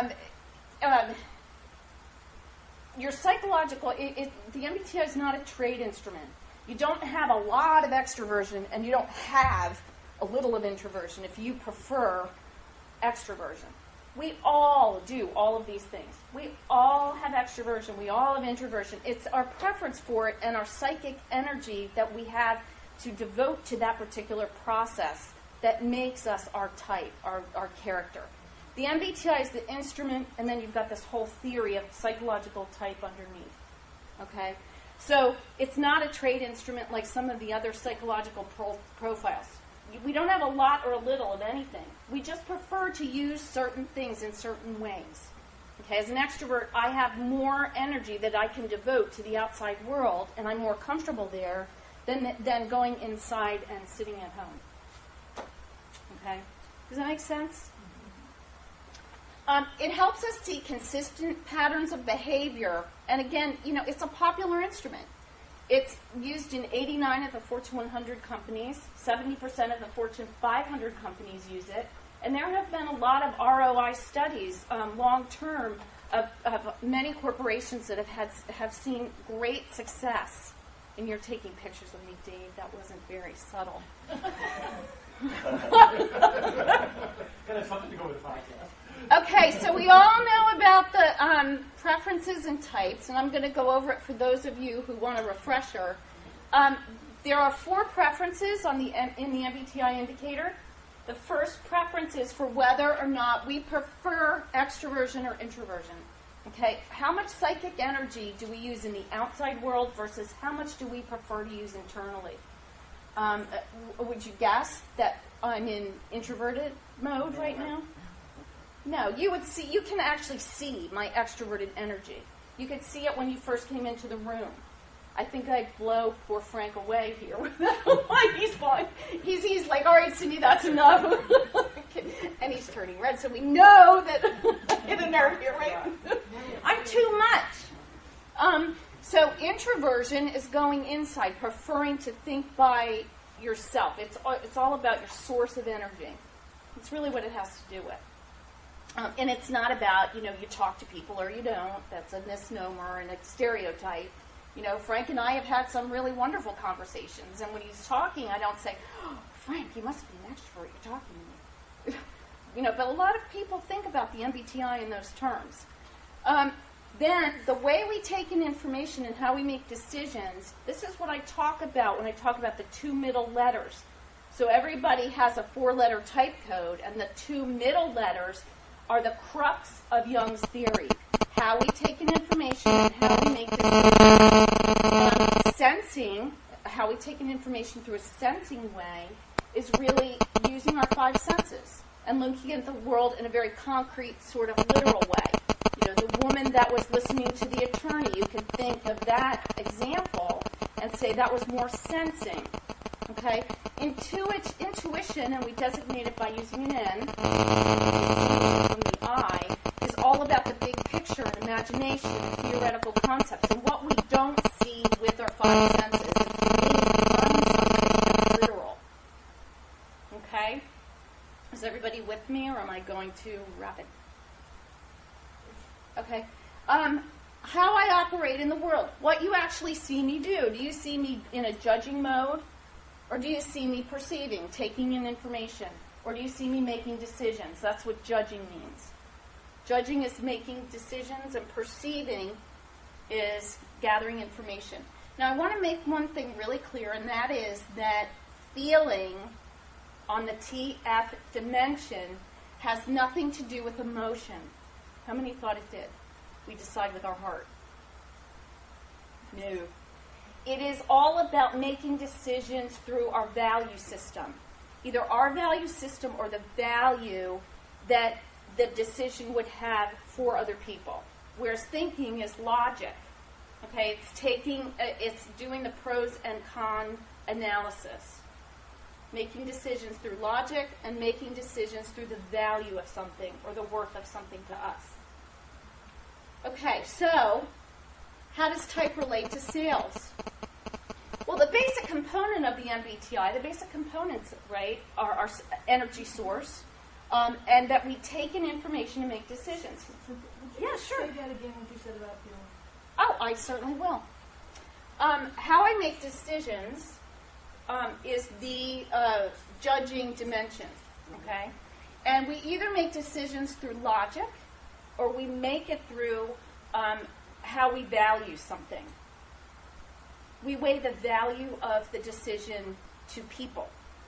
Your psychological, the MBTI is not a trade instrument. You don't have a lot of extroversion and you don't have a little of introversion if you prefer extroversion. We all do all of these things. We all have extroversion. We all have introversion. It's our preference for it and our psychic energy that we have to devote to that particular process that makes us our type, our character. The MBTI is the instrument, and then you've got this whole theory of psychological type underneath. Okay? So it's not a trade instrument like some of the other psychological profiles. We don't have a lot or a little of anything. We just prefer to use certain things in certain ways. Okay? As an extrovert, I have more energy that I can devote to the outside world, and I'm more comfortable there than going inside and sitting at home. Okay? Does that make sense? It helps us see consistent patterns of behavior. And again, it's a popular instrument. It's used in 89 of the Fortune 100 companies. 70% of the Fortune 500 companies use it. And there have been a lot of ROI studies, long-term, of many corporations that have seen great success. And you're taking pictures of me, Dave. That wasn't very subtle. That has something to go with the podcast. Okay, so we all know about the preferences and types, and I'm going to go over it for those of you who want a refresher. There are 4 preferences in the MBTI indicator. The first preference is for whether or not we prefer extroversion or introversion. Okay, how much psychic energy do we use in the outside world versus how much do we prefer to use internally? Would you guess that I'm in introverted mode right now? No, you can actually see my extroverted energy. You could see it when you first came into the room. I think I'd blow poor Frank away here with that one. He's fine. He's like, all right, Cindy, that's enough. And he's turning red, so we know that I hit a nerve here, right? I'm too much. So introversion is going inside, preferring to think by yourself. It's all about your source of energy. It's really what it has to do with. And it's not about, you talk to people or you don't. That's a misnomer and a stereotype. Frank and I have had some really wonderful conversations. And when he's talking, I don't say, oh, Frank, you must be an extrovert. You're talking to me. But a lot of people think about the MBTI in those terms. Then the way we take in information and how we make decisions, this is what I talk about when I talk about the 2 middle letters. So everybody has a 4-letter type code, and the 2 middle letters are the crux of Jung's theory. How we take in information and how we make decisions. Sensing, how we take in information through a sensing way, is really using our 5 senses and looking at the world in a very concrete, sort of literal way. The woman that was listening to the attorney, you can think of that example and say that was more sensing. Okay? Intuition, and we designate it by using an N, from the I, is all about the big picture and imagination and theoretical concepts and what we don't see with our 5 senses. It's meaning something literal. Okay? Is everybody with me, or am I going too rapid? Okay. How I operate in the world. What you actually see me do. Do you see me in a judging mode? Or do you see me perceiving, taking in information? Or do you see me making decisions? That's what judging means. Judging is making decisions, and perceiving is gathering information. Now, I want to make one thing really clear, and that is that feeling on the TF dimension has nothing to do with emotion. How many thought it did? We decide with our heart. No. It is all about making decisions through our value system. Either our value system or the value that the decision would have for other people. Whereas thinking is logic. Okay, it's doing the pros and con analysis. Making decisions through logic and making decisions through the value of something or the worth of something to us. Okay, so how does type relate to sales? Well, the basic component of the MBTI, the basic components, right, are our energy source, and that we take in information and make decisions. Yeah, sure. Say that again, what you said about feeling. Oh, I certainly will. How I make decisions is the judging dimension, okay? And we either make decisions through logic, or we make it through how we value something. We weigh the value of the decision to people.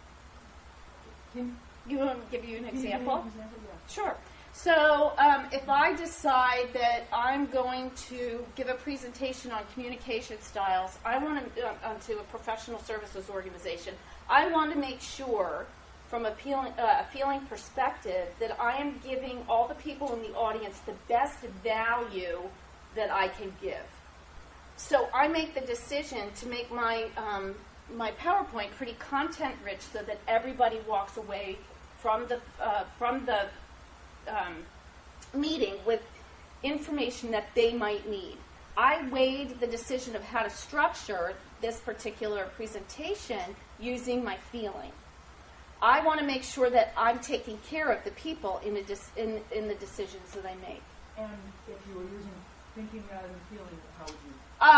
You want me to give you an example? Sure. So if I decide that I'm going to give a presentation on communication styles, I want to a professional services organization. I want to make sure, from a feeling perspective, that I am giving all the people in the audience the best value that I can give. So I make the decision to make my my PowerPoint pretty content rich, so that everybody walks away from the meeting with information that they might need. I weighed the decision of how to structure this particular presentation using my feeling. I want to make sure that I'm taking care of the people in the decisions that I make. And if you were using thinking rather than feeling, how would you?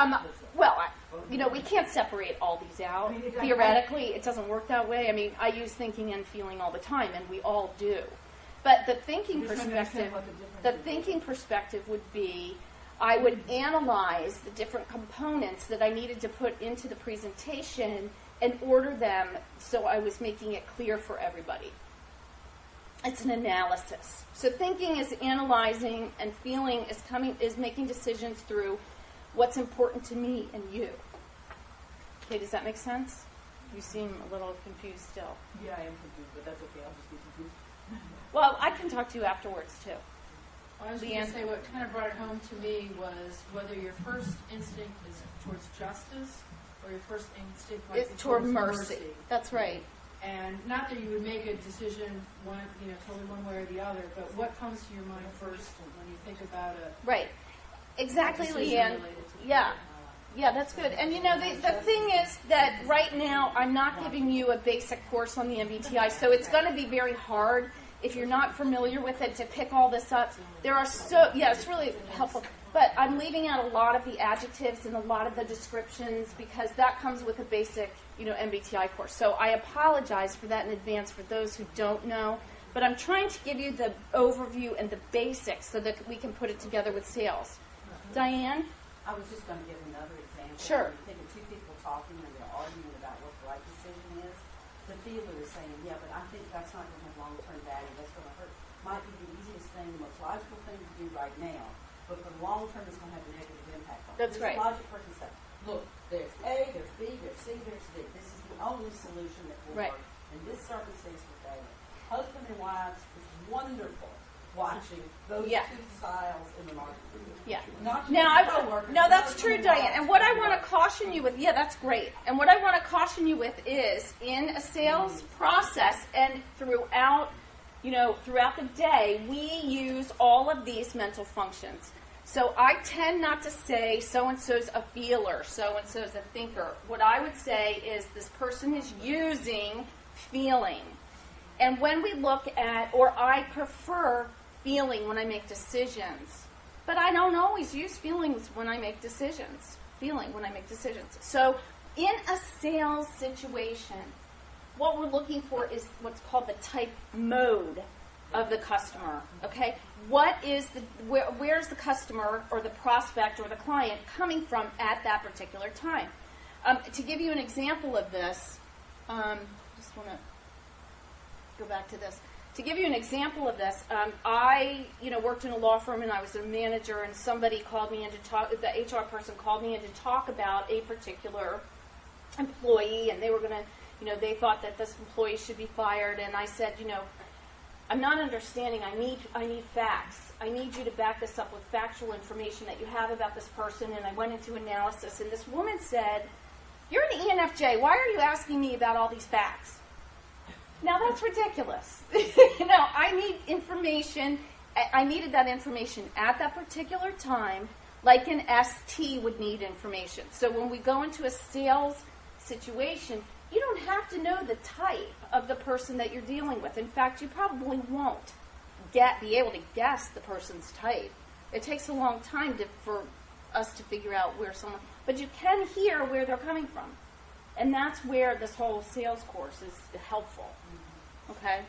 We can't separate all these out. Theoretically, it doesn't work that way. I mean, I use thinking and feeling all the time, and we all do. But the thinking perspective would be, I would analyze the different components that I needed to put into the presentation and order them so I was making it clear for everybody. It's an analysis. So thinking is analyzing, and feeling is making decisions through what's important to me and you. Okay, does that make sense? You seem a little confused still. Yeah, I am confused, but that's okay. I'll just be confused. Well, I can talk to you afterwards, too. I was going to say what kind of brought it home to me was whether your first instinct is towards justice or your first instinct might It's be toward towards mercy. That's right. And not that you would make a decision totally one way or the other, but what comes to your mind first when you think about a Right. Exactly, decision Leanne. related to Yeah. Yeah, that's good. And the thing is that right now I'm not giving you a basic course on the MBTI, so it's going to be very hard if you're not familiar with it to pick all this up. It's really helpful. But I'm leaving out a lot of the adjectives and a lot of the descriptions because that comes with a basic, MBTI course. So I apologize for that in advance for those who don't know. But I'm trying to give you the overview and the basics so that we can put it together with sales. Diane? I was just going to give another example. Sure. When you think of two people talking and they're arguing about what the right decision is, the feeler is saying, yeah, but I think that's not going to have long-term value. That's going to hurt. Might be the easiest thing, the most logical thing to do right now, but for the long term, it's going to have a negative impact on it. That's right. This logic person said, look, there's A, there's B, there's C, there's D. This is the only solution that will Right. work in this circumstance with David. Husband and wives is wonderful watching those two styles in the market. Yeah. Not No, that's true, Diane. And what I want to caution you with, that's great. And what I want to caution you with is in a sales process and throughout the day, we use all of these mental functions. So I tend not to say so-and-so's a feeler, so-and-so's a thinker. What I would say is this person is using feeling. And when we look at, or I prefer feeling when I make decisions. But I don't always use feelings when I make decisions. Feeling when I make decisions. So in a sales situation, what we're looking for is what's called the type mode of the customer. Okay? Where's the customer or the prospect or the client coming from at that particular time? To give you an example of this, just want to go back to this. To give you an example of this, I worked in a law firm and I was a manager, and somebody called me in to talk. The HR person called me in to talk about a particular employee, and they were going to, they thought that this employee should be fired. And I said, I'm not understanding. I need facts. I need you to back this up with factual information that you have about this person. And I went into analysis, and this woman said, "You're an ENFJ. Why are you asking me about all these facts?" Now, that's ridiculous. I need information. I needed that information at that particular time, like an ST would need information. So when we go into a sales situation, you don't have to know the type of the person that you're dealing with. In fact, you probably won't be able to guess the person's type. It takes a long time for us to figure out where someone... But you can hear where they're coming from. And that's where this whole sales course is helpful. Okay?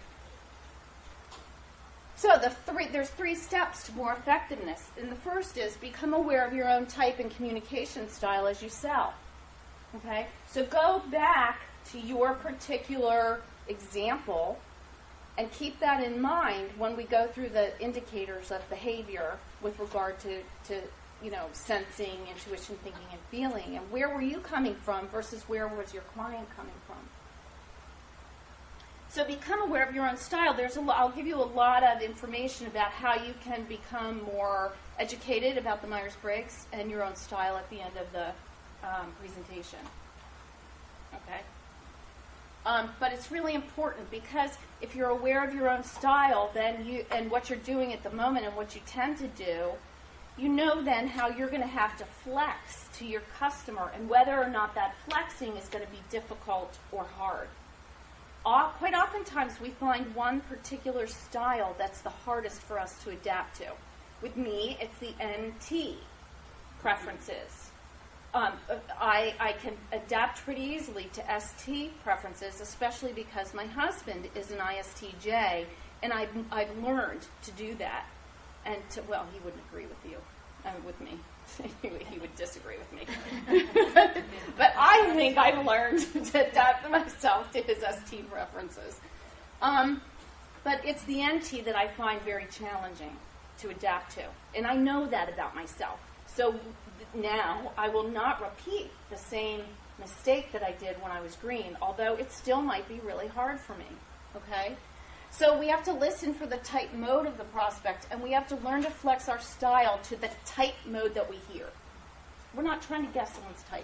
So there's 3 steps to more effectiveness. And the first is become aware of your own type and communication style as you sell. Okay? So go back to your particular example and keep that in mind when we go through the indicators of behavior with regard to sensing, intuition, thinking, and feeling. And where were you coming from versus where was your client coming from? So become aware of your own style. I'll give you a lot of information about how you can become more educated about the Myers-Briggs and your own style at the end of the presentation. Okay? But it's really important because if you're aware of your own style and what you're doing at the moment and what you tend to do, you know then how you're going to have to flex to your customer and whether or not that flexing is going to be difficult or hard. Quite oftentimes we find one particular style that's the hardest for us to adapt to. With me, it's the NT preferences. I can adapt pretty easily to ST preferences, especially because my husband is an ISTJ, and I've learned to do that. And he wouldn't agree with me. He would disagree with me. But I think I've learned to adapt myself to his ST preferences. But it's the NT that I find very challenging to adapt to. And I know that about myself. So now I will not repeat the same mistake that I did when I was green, although it still might be really hard for me. Okay? So we have to listen for the type mode of the prospect, and we have to learn to flex our style to the type mode that we hear. We're not trying to guess someone's type.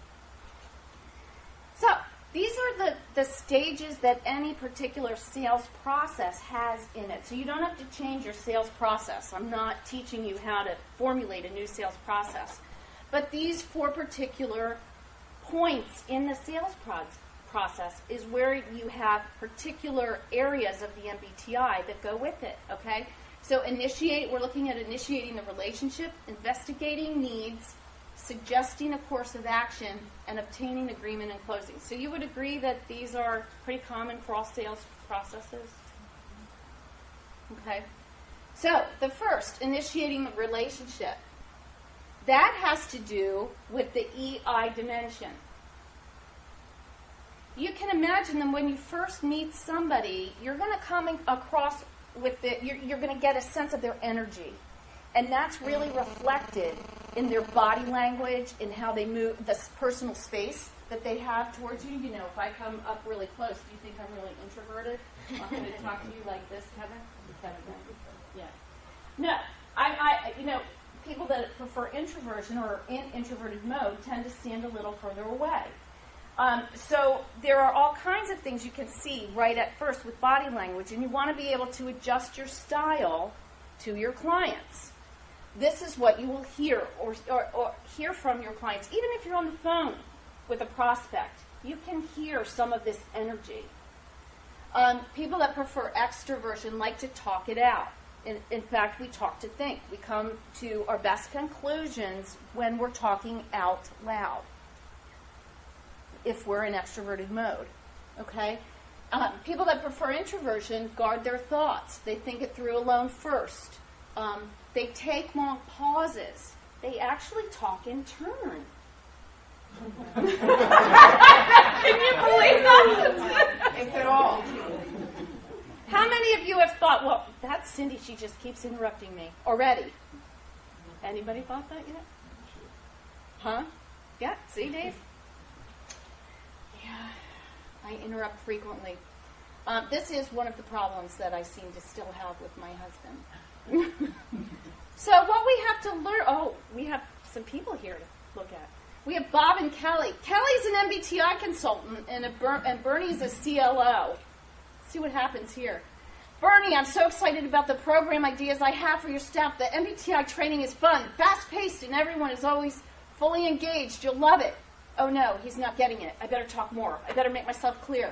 So these are the stages that any particular sales process has in it. So you don't have to change your sales process. I'm not teaching you how to formulate a new sales process. But these 4 particular points in the sales process is where you have particular areas of the MBTI that go with it, okay? So we're looking at initiating the relationship, investigating needs, suggesting a course of action, and obtaining agreement and closing. So you would agree that these are pretty common for all sales processes? Okay. So the first, initiating the relationship. That has to do with the EI dimension. You can imagine that when you first meet somebody, you're going to come across with you're going to get a sense of their energy. And that's really reflected in their body language, in how they move, the personal space that they have towards you. You know, if I come up really close, do you think I'm really introverted? I'm going to talk to you like this, Kevin? Yeah. No, people that prefer introversion or in introverted mode tend to stand a little further away. So there are all kinds of things you can see right at first with body language, and you want to be able to adjust your style to your clients. This is what you will hear or hear from your clients. Even if you're on the phone with a prospect, you can hear some of this energy. People that prefer extroversion like to talk it out. In fact, we talk to think. We come to our best conclusions when we're talking out loud, if we're in extroverted mode. Okay? People that prefer introversion guard their thoughts. They think it through alone first. They take long pauses. They actually talk in turn. Can you believe that? If at all. How many of you have thought, well, that's Cindy, she just keeps interrupting me already? Anybody thought that yet? Huh? Yeah, see, Dave? Yeah, I interrupt frequently. This is one of the problems that I seem to still have with my husband. So what we have to learn, we have some people here to look at. We have Bob and Kelly. Kelly's an MBTI consultant, and Bernie's a CLO. Let's see what happens here. Bernie, I'm so excited about the program ideas I have for your staff. The MBTI training is fun, fast-paced, and everyone is always fully engaged. You'll love it. Oh, no, he's not getting it. I better talk more. I better make myself clear.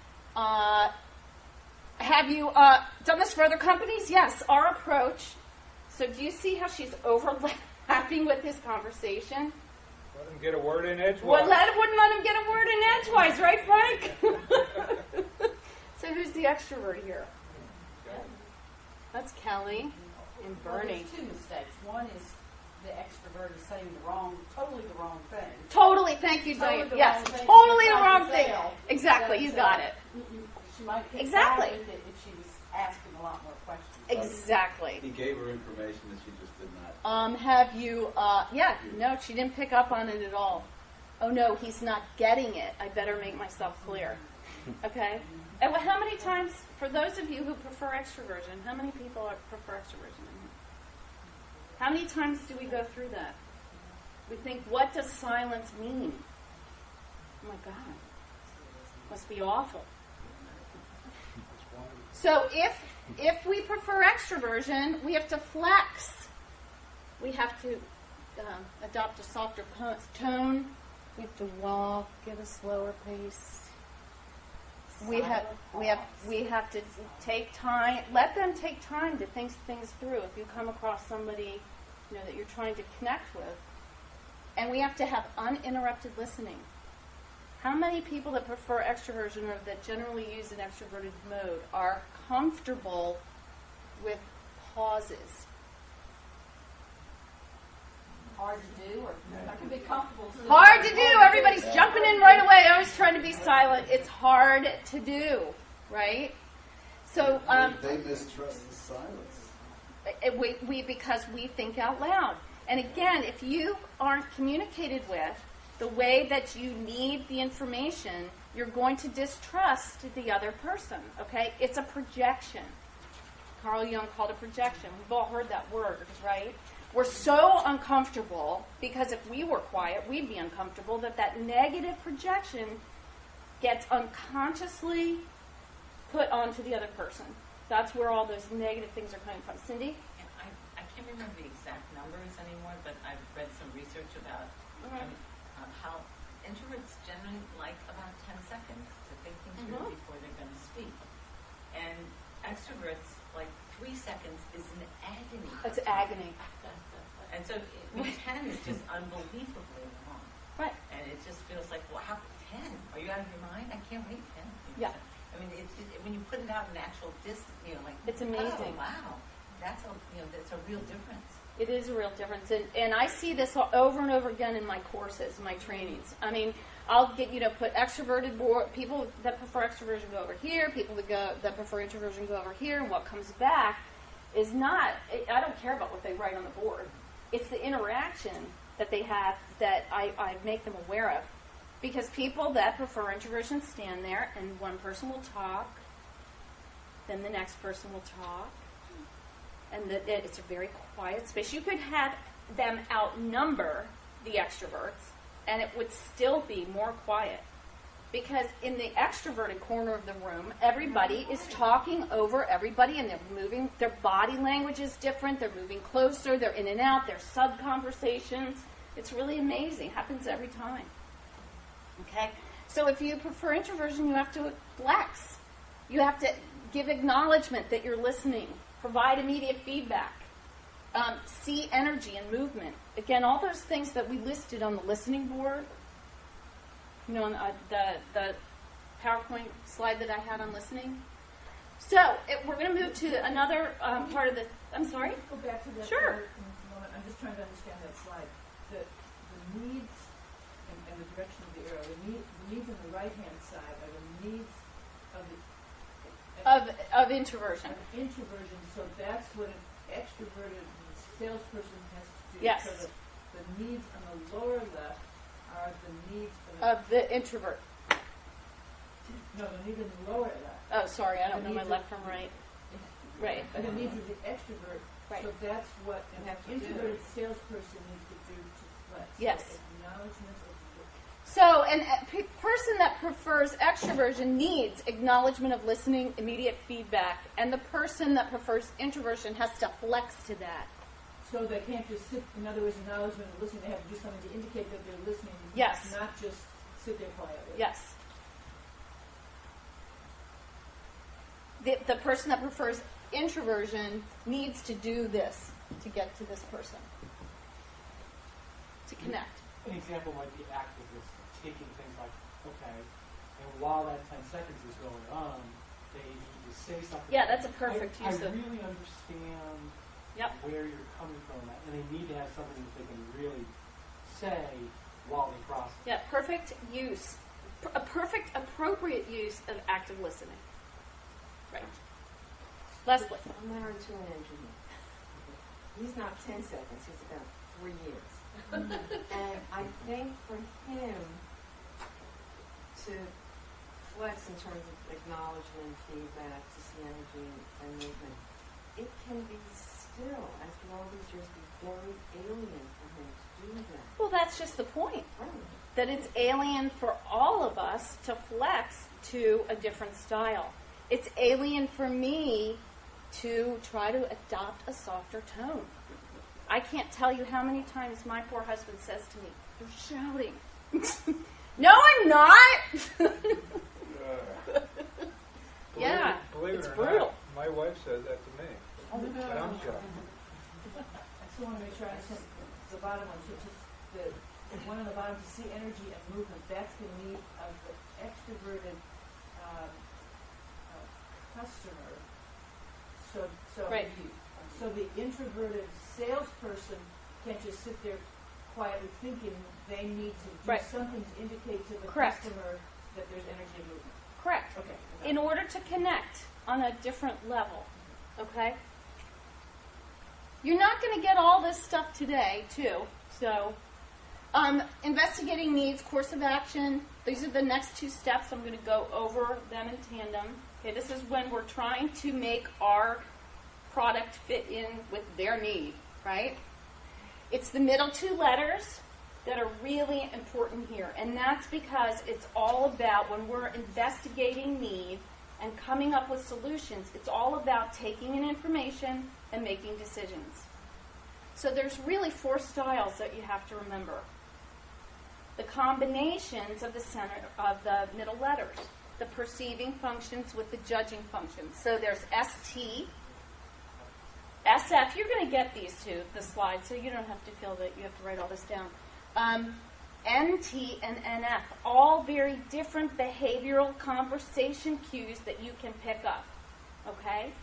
Have you done this for other companies? Yes, our approach. So do you see how she's overlapping with his conversation? Let him get a word in edgewise. Well, wouldn't let him get a word in edgewise, right, Frank? So who's the extrovert here? That's Kelly and Bernie. Well, there's 2 mistakes. One is the extrovert is saying totally the wrong thing. Totally, thank you, Diane. Totally Yes, the wrong thing. totally the wrong thing. Sale. Exactly, you got it. She might get Exactly. by with it if she was asking a lot more questions. Exactly. He gave her information that she just did not. Have you, no, she didn't pick up on it at all. Oh, no, he's not getting it. I better make myself clear. Okay? And how many times, for those of you who prefer extroversion, how many people prefer extroversion? How many times do we go through that? We think, what does silence mean? Oh, my God. Must be awful. So if we prefer extroversion, we have to flex. We have to adopt a softer tone. We have to walk at a slower pace. We have to take time. Let them take time to think things through. If you come across somebody, that you're trying to connect with, and we have to have uninterrupted listening. How many people that prefer extroversion or that generally use an extroverted mode are comfortable with pauses? Hard to do, or I can be comfortable. Hard to do. Everybody's jumping in right away. I was trying to be silent. It's hard to do, right? So they mistrust the silence. because we think out loud. And again, if you aren't communicated with the way that you need the information, you're going to distrust the other person, okay? It's a projection. Carl Jung called it projection. We've all heard that word, right? We're so uncomfortable because if we were quiet, we'd be uncomfortable that negative projection gets unconsciously put onto the other person. That's where all those negative things are coming from. Cindy? I can't remember the exact numbers anymore, but I've read some research about how introverts generally like about 10 seconds to think things through before they're going to speak. And extroverts, like 3 seconds is an agony. It's agony. And so 10 is just unbelievably long. Right. And it just feels like, well, how 10? Are you out of your mind? I can't wait 10. Yeah. I mean, when you put it out in actual distance, like it's amazing. Oh, wow, that's a real difference. It is a real difference, and I see this over and over again in my courses, my trainings. I mean, I'll get put extroverted people that prefer extroversion go over here, people that prefer introversion go over here, and what comes back is not. I don't care about what they write on the board. It's the interaction that they have that I make them aware of. Because people that prefer introversion stand there, and one person will talk, then the next person will talk, and it's a very quiet space. You could have them outnumber the extroverts, and it would still be more quiet. Because in the extroverted corner of the room, everybody is talking over everybody, and they're moving. Their body language is different. They're moving closer. They're in and out. They're sub-conversations. It's really amazing. Happens every time. Okay? So if you prefer introversion, you have to flex. You have to give acknowledgement that you're listening. Provide immediate feedback. See energy and movement. Again, all those things that we listed on the listening board, on the PowerPoint slide that I had on listening. So we're going to move to another part of the... I'm sorry? Let's go back to that Sure. part in a moment. I'm just trying to understand that slide. The needs and the direction of the arrow. The needs on the right-hand side are the needs of introversion. Of introversion. So that's what an extroverted salesperson has to do. Yes. So the needs on the lower left are the needs of the introvert. No, the needs on the lower left. Oh, sorry, I don't know my left from right. Right. And the needs of the extrovert. Right. So that's what an introverted salesperson needs to do to flex. Yes. So acknowledgement of So, a person that prefers extroversion needs acknowledgement of listening, immediate feedback, and the person that prefers introversion has to flex to that. So they can't just sit, in other words, acknowledgement of listening, they have to do something to indicate that they're listening. Yes. Not just sit there quietly. Yes. The person that prefers introversion needs to do this to get to this person, to connect. An example might be active listening, taking things like, okay, and while that 10 seconds is going on, they need to say something. Yeah, that's a perfect I use of... really understand where you're coming from, and they need to have something that they can really say while they process. Yeah, perfect use. A perfect, appropriate use of active listening. Right. Leslie. I'm married to an engineer. He's not 10 seconds, he's about 3 years. And I think for him to flex in terms of acknowledgement, feedback, to see energy and movement, it can be still, after all these years, be very alien for him to do that. Well, that's just the point. Right. That it's alien for all of us to flex to a different style. It's alien for me to try to adopt a softer tone. I can't tell you how many times my poor husband says to me, "You're shouting." No, I'm not. Yeah, believe it's it or brutal. Not, my wife says that to me. That I'm shouting. I still want to make sure I understand the bottom one. So just the one on the bottom, to see energy and movement, that's the need of the extroverted customer. So right. So the introverted salesperson can't just sit there quietly thinking. They need to do something to indicate to the customer that there's energy and movement. Correct. Okay. In order to connect on a different level, okay? You're not going to get all this stuff today, too. So, investigating needs, course of action. These are the next two steps. I'm going to go over them in tandem. Okay, this is when we're trying to make our product fit in with their need, right? It's the middle two letters that are really important here. And that's because it's all about, when we're investigating need and coming up with solutions, it's all about taking in information and making decisions. So there's really 4 styles that you have to remember. The combinations of the center of the middle letters, the perceiving functions with the judging functions. So there's ST, SF. You're going to get these two, the slides, so you don't have to feel that you have to write all this down. NT and NF, all very different behavioral conversation cues that you can pick up. Okay?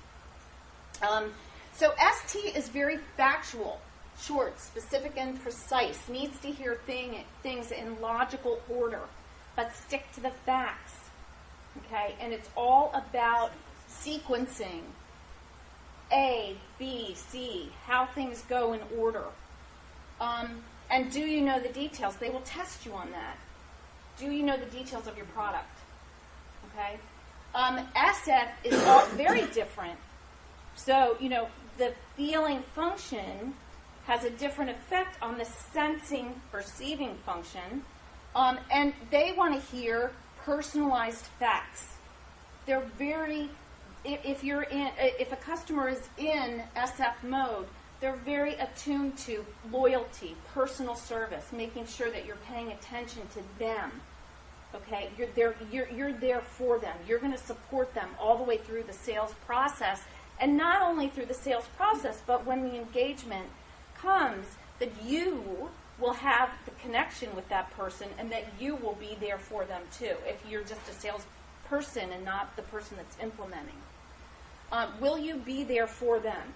So ST is very factual, short, specific, and precise. Needs to hear things in logical order, but stick to the facts. Okay? And it's all about sequencing. A, B, C, how things go in order. And do you know the details? They will test you on that. Do you know the details of your product? Okay? SF is all very different. So, the feeling function has a different effect on the sensing, perceiving function. And they want to hear personalized facts. They're very, if a customer is in SF mode, they're very attuned to loyalty, personal service, making sure that you're paying attention to them. Okay, you're there for them. You're going to support them all the way through the sales process, and not only through the sales process, but when the engagement comes, that you will have the connection with that person, and that you will be there for them too. If you're just a salesperson and not the person that's implementing, will you be there for them?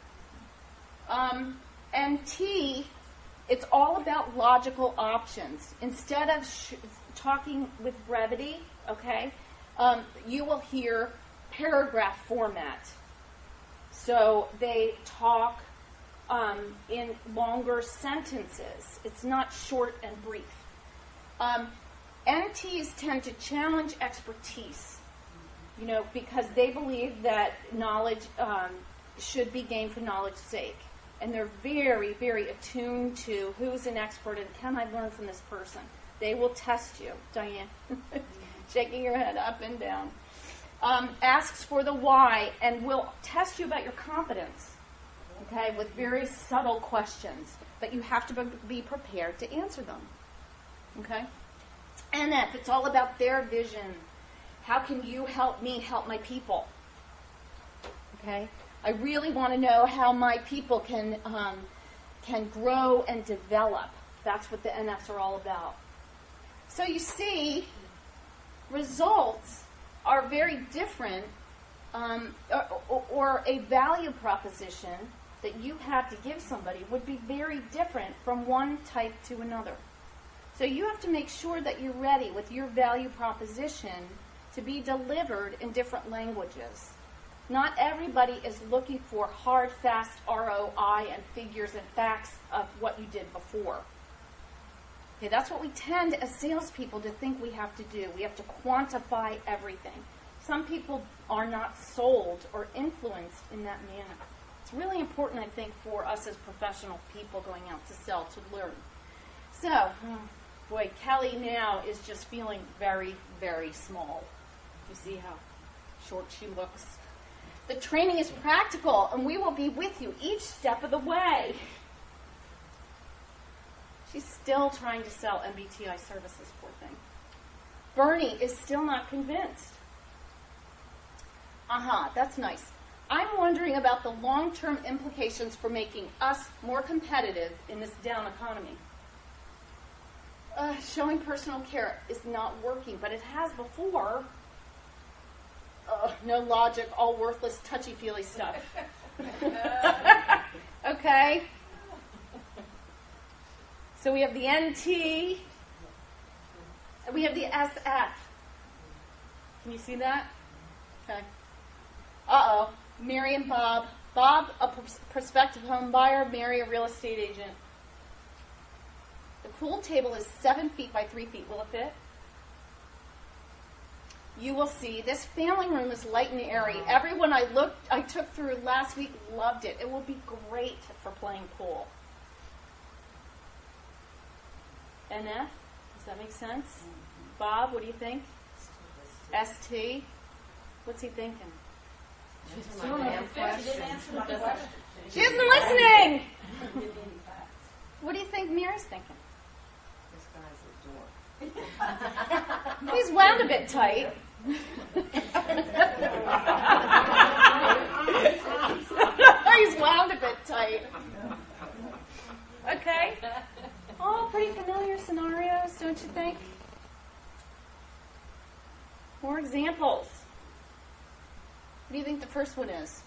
And T, it's all about logical options. Instead of talking with brevity, okay, you will hear paragraph format. So they talk in longer sentences. It's not short and brief. NTs tend to challenge expertise, because they believe that knowledge should be gained for knowledge's sake. And they're very, very attuned to who's an expert and can I learn from this person. They will test you. Diane, shaking your head up and down. Asks for the why and will test you about your competence, okay, with very subtle questions. But you have to be prepared to answer them, okay? NF, it's all about their vision. How can you help me help my people? Okay? I really want to know how my people can grow and develop. That's what the NFs are all about. So you see, results are very different, or a value proposition that you have to give somebody would be very different from one type to another. So you have to make sure that you're ready with your value proposition to be delivered in different languages. Not everybody is looking for hard, fast ROI and figures and facts of what you did before. Okay, that's what we tend as salespeople to think we have to do. We have to quantify everything. Some people are not sold or influenced in that manner. It's really important, I think, for us as professional people going out to sell to learn. So, boy, Kelly now is just feeling very, very small. You see how short she looks? The training is practical, and we will be with you each step of the way. She's still trying to sell MBTI services, poor thing. Bernie is still not convinced. That's nice. I'm wondering about the long-term implications for making us more competitive in this down economy. Showing personal care is not working, but it has before. No logic, all worthless, touchy-feely stuff. Okay. So we have the NT, and we have the SF. Can you see that? Okay. Uh-oh. Mary and Bob. Bob, a prospective home buyer. Mary, a real estate agent. The pool table is 7 feet by 3 feet. Will it fit? You will see this family room is light and airy. Everyone I took through last week loved it. It will be great for playing pool. NF? Does that make sense? Bob, what do you think? ST? What's he thinking? She didn't answer my question. She isn't listening! What do you think Mary's thinking? This guy's a dork. He's wound a bit tight. He's wound a bit tight. Okay? All pretty familiar scenarios, don't you think? More examples. What do you think the first one is?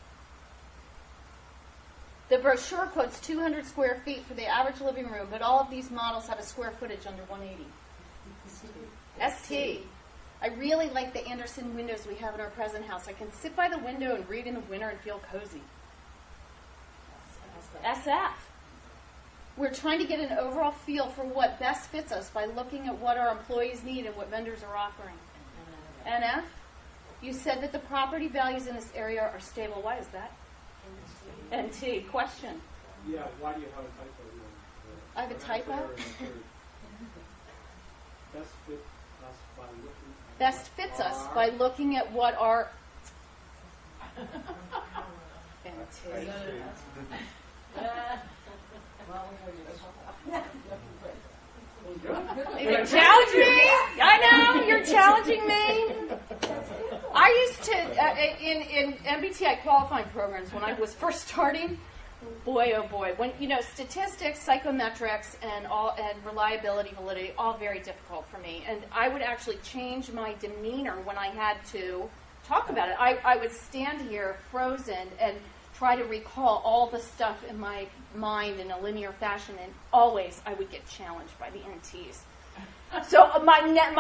The brochure quotes 200 square feet for the average living room, but all of these models have a square footage under 180. ST. I really like the Anderson windows we have in our present house. I can sit by the window and read in the winter and feel cozy. SF. We're trying to get an overall feel for what best fits us by looking at what our employees need and what vendors are offering. NF. You said that the property values in this area are stable. Why is that? NT. Question. Yeah, why do you have a typo here? I have a typo? Best fits us by looking at Best fits us by looking at what our... NT. You challenge me? I know, you're challenging me. I used to, in MBTI qualifying programs, when I was first starting, boy, oh boy, when, statistics, psychometrics, and reliability, validity, all very difficult for me. And I would actually change my demeanor when I had to talk about it. I would stand here frozen and try to recall all the stuff in my mind in a linear fashion, and always I would get challenged by the NTs. So my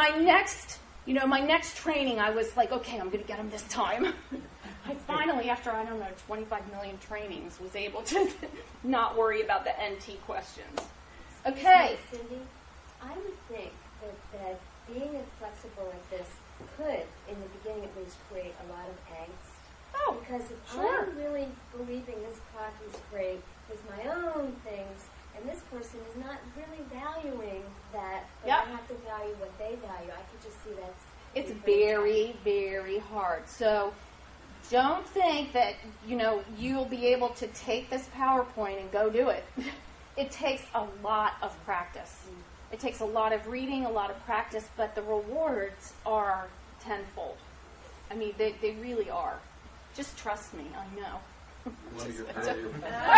next training, I was like, okay, I'm going to get them this time. I finally, after, 25 million trainings, was able to not worry about the NT questions. Okay. Cindy, I would think that being inflexible like this could, in the beginning at least, create a lot of angst. Oh, because if sure. I'm really believing this coffee's great with my own things, and this person is not really valuing that, but Yep. I have to value what they value, I could just see that's... It's very, very hard. So don't think that, you'll be able to take this PowerPoint and go do it. It takes a lot of practice. It takes a lot of reading, a lot of practice, but the rewards are tenfold. I mean, they really are. Just trust me, I know. One of your earlier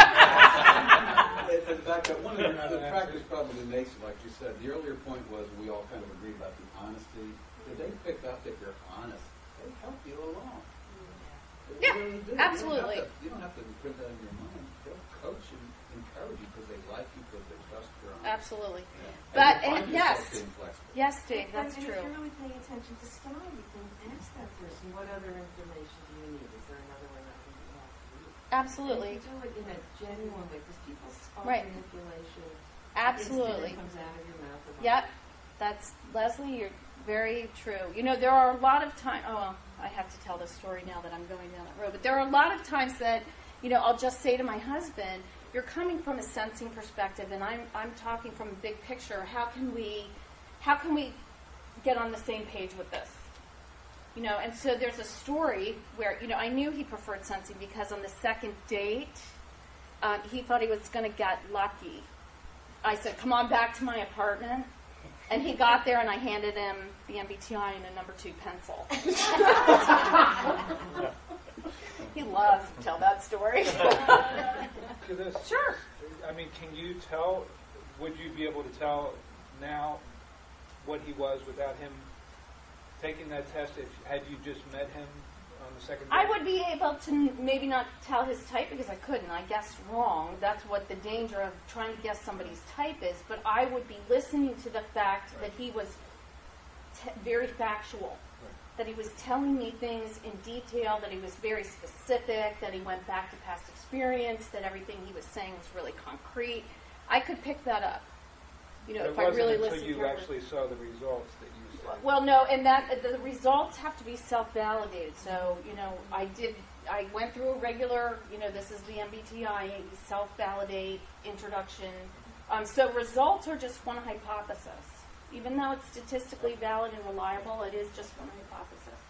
in fact, one of the practice probably makes it, like you said, the earlier point was we all kind of agreed about the honesty. If they pick up that you're honest, they help you along. They Yeah, really do. absolutely. You don't have to print that in your mind. They'll coach and encourage you because they like you, because they trust your honesty. Absolutely. Yeah. But, And and you'll find yourself yes. being flexible. Yes, Dave, that's and true. if you're really paying attention to style, you can ask that person, what other information do you need? Is there another way I can do that for you? Absolutely. If you do it in a genuine way, because people start Right. manipulation. Absolutely. It comes out of your mouth. Yep. That's, Leslie, you're very true. There are a lot of times, I have to tell this story now that I'm going down that road, but there are a lot of times that, I'll just say to my husband, you're coming from a sensing perspective, and I'm talking from a big picture. How can we get on the same page with this? And so there's a story where, I knew he preferred sensing because on the second date, he thought he was going to get lucky. I said, come on back to my apartment. And he got there, and I handed him the MBTI and a number 2 pencil. He loves to tell that story. Sure. I mean, can you tell, would you be able to tell now what he was without him taking that test? Had you just met him on the second day? I would be able to maybe not tell his type because I couldn't. I guessed wrong. That's what the danger of trying to guess somebody's type is. But I would be listening to the fact that he was very factual. that he was telling me things in detail, that he was very specific, that he went back to past experience, that everything he was saying was really concrete. I could pick that up, you know, But if I really it wasn't listened until you carefully. actually saw the results that you said. Well, no, and that the results have to be self-validated. So, you know, I went through a regular, you know, this is the MBTI, self-validate, introduction. So results are just one hypothesis. Even though it's statistically valid and reliable, it is just one hypothesis.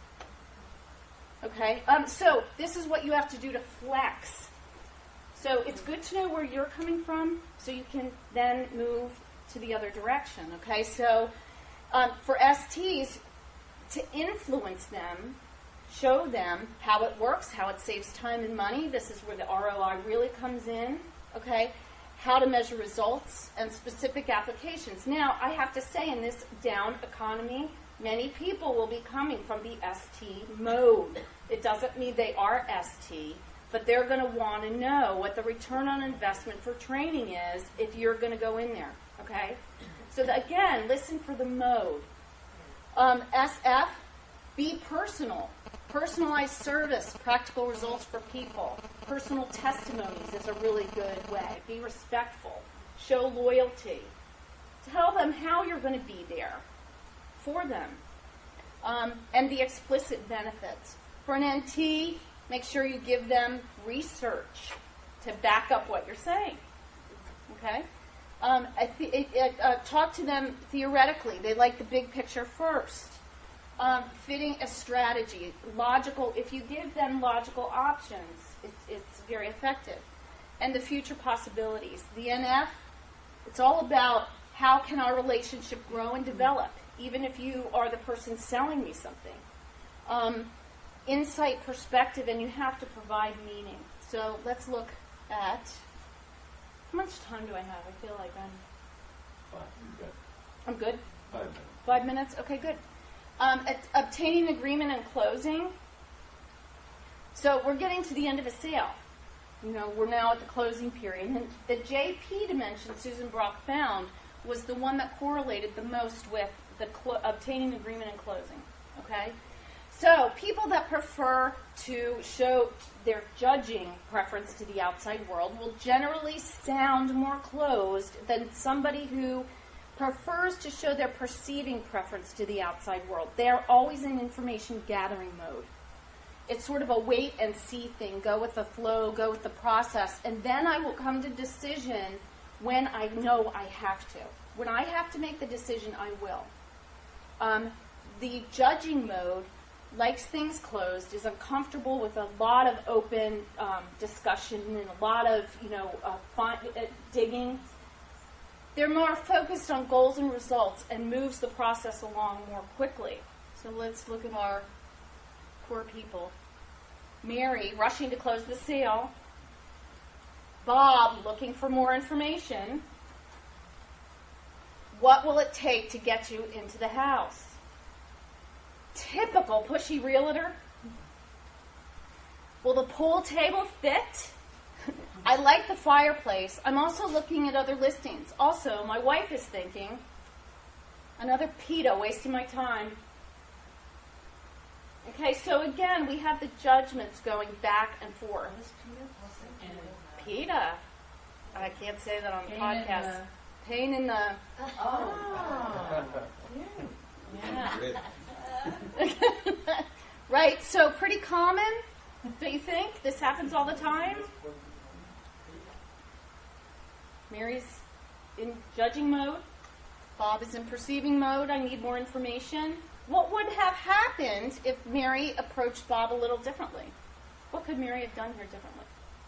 Okay, so this is what you have to do to flex. So it's good to know where you're coming from so you can then move to the other direction. Okay, so for STs, to influence them, show them how it works, how it saves time and money. This is where the ROI really comes in. Okay, how to measure results and specific applications. Now, I have to say, in this down economy, many people will be coming from the ST mode. It doesn't mean they are ST, but they're going to want to know what the return on investment for training is if you're going to go in there, okay? So again, listen for the mode. SF, be personal. Personalized service, practical results for people. Personal testimonies is a really good way. Be respectful. Show loyalty. Tell them how you're going to be there for them. And the explicit benefits. For an NT, make sure you give them research to back up what you're saying. Okay? Talk to them theoretically. They like the big picture first. Fitting a strategy, logical. If you give them logical options, it's very effective. And the future possibilities. The NF, it's all about how can our relationship grow and develop, even if you are the person selling me something. Insight, perspective, and you have to provide meaning. So let's look at, how much time do I have? I feel like I'm good. 5 minutes. 5 minutes? Okay, good. Obtaining agreement and closing. So we're getting to the end of a sale. You know, we're now at the closing period. And the JP dimension Susan Brock found was the one that correlated the most with the obtaining agreement and closing. Okay? So people that prefer to show their judging preference to the outside world will generally sound more closed than somebody who prefers to show their perceiving preference to the outside world. They're always in information gathering mode. It's sort of a wait and see thing. Go with the flow, go with the process, and then I will come to decision when I know I have to. When I have to make the decision, I will. The judging mode likes things closed, is uncomfortable with a lot of open discussion and a lot of, digging. They're more focused on goals and results and moves the process along more quickly. So let's look at our poor people. Mary, rushing to close the sale. Bob, looking for more information. What will it take to get you into the house? Typical pushy realtor. Will the pool table fit? I like the fireplace. I'm also looking at other listings. Also, my wife is thinking, another PETA wasting my time. Okay, so again, we have the judgments going back and forth. PETA. I can't say that on the podcast. Pain in the... Oh. Yeah. Right, so pretty common, don't you think? This happens all the time. Mary's in judging mode. Bob is in perceiving mode. I need more information. What would have happened if Mary approached Bob a little differently? What could Mary have done here differently?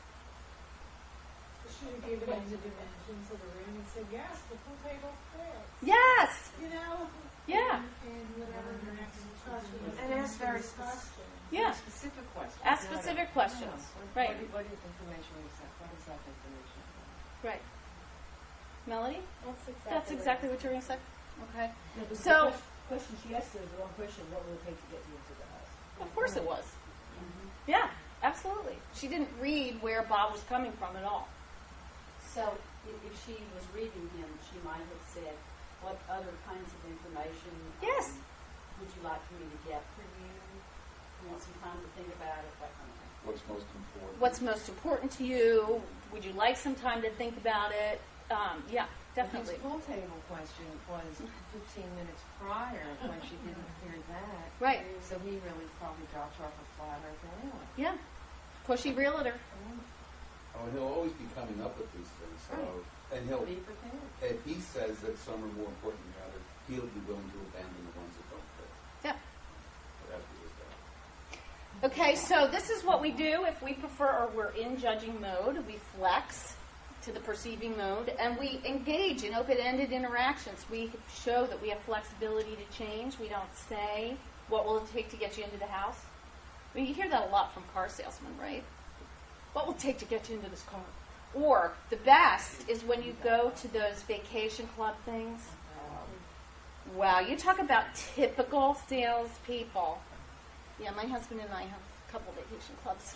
She should have given him the dimensions of the room and said, yes, the pool table fits. Yes! You know? Yeah. And whatever her next question is. And ask very Yeah. specific questions. Ask specific questions. Right. What information is that? What is that information? Right. Melody? That's exactly what you're going to say? Okay. No, but So, the question she asked is the wrong question. What will it take to get you into the house? of course it was. Yeah, absolutely. She didn't read where Bob was coming from at all. So if she was reading him, she might have said, what other kinds of information? Yes. would you like for me to get for you? You want some time to think about it, that kind of thing. What's most important? What's most important to you? Would you like some time to think about it? Yeah, definitely. His pool table question was 15 minutes prior when she didn't hear that. Right. So he really probably dropped her off a flat earth anyway. Yeah. Pushy realtor. Oh, and he'll always be coming up with these things. So, Right. and he'll, Be prepared. if he says that some are more important than others, he'll be willing to abandon the ones that don't fit. Yeah. So that's what he's got. Okay, so this is what we do if we prefer or we're in judging mode. We flex to the perceiving mode, and we engage in open-ended interactions. We show that we have flexibility to change. We don't say, what will it take to get you into the house? I mean, you hear that a lot from car salesmen, right? What will it take to get you into this car? Or the best is when you go to those vacation club things. Wow, you talk about typical salespeople. Yeah, my husband and I have a couple vacation clubs.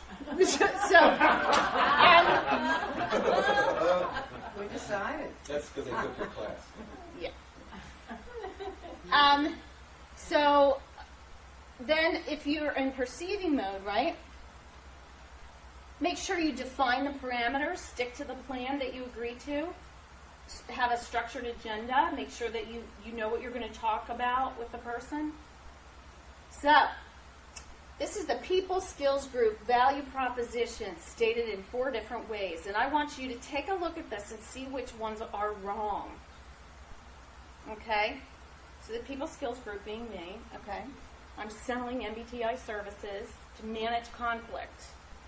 We decided. That's because they took your class. Yeah. So then if you're in perceiving mode, right, make sure you define the parameters, stick to the plan that you agree to, have a structured agenda, make sure that you know what you're going to talk about with the person. So, this is the People Skills Group value proposition stated in 4 different ways. And I want you to take a look at this and see which ones are wrong. Okay? So the People Skills Group being me, okay? I'm selling MBTI services to manage conflict.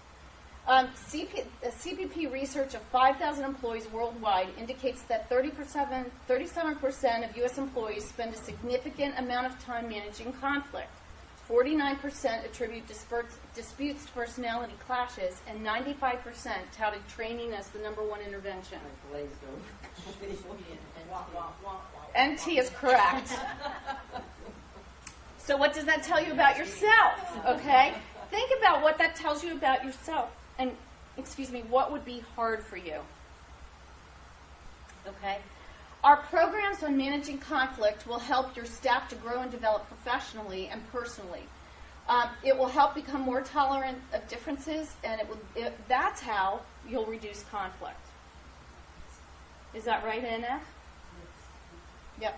CPP research of 5,000 employees worldwide indicates that 37% of U.S. employees spend a significant amount of time managing conflict. 49% attribute disputes to personality clashes, and 95% touted training as the #1 intervention. NT is correct. So what does that tell you about yourself? Okay? Think about what that tells you about yourself. And, what would be hard for you? Okay? Our programs on managing conflict will help your staff to grow and develop professionally and personally. It will help become more tolerant of differences, and that's how you'll reduce conflict. Is that right, NF? Yep.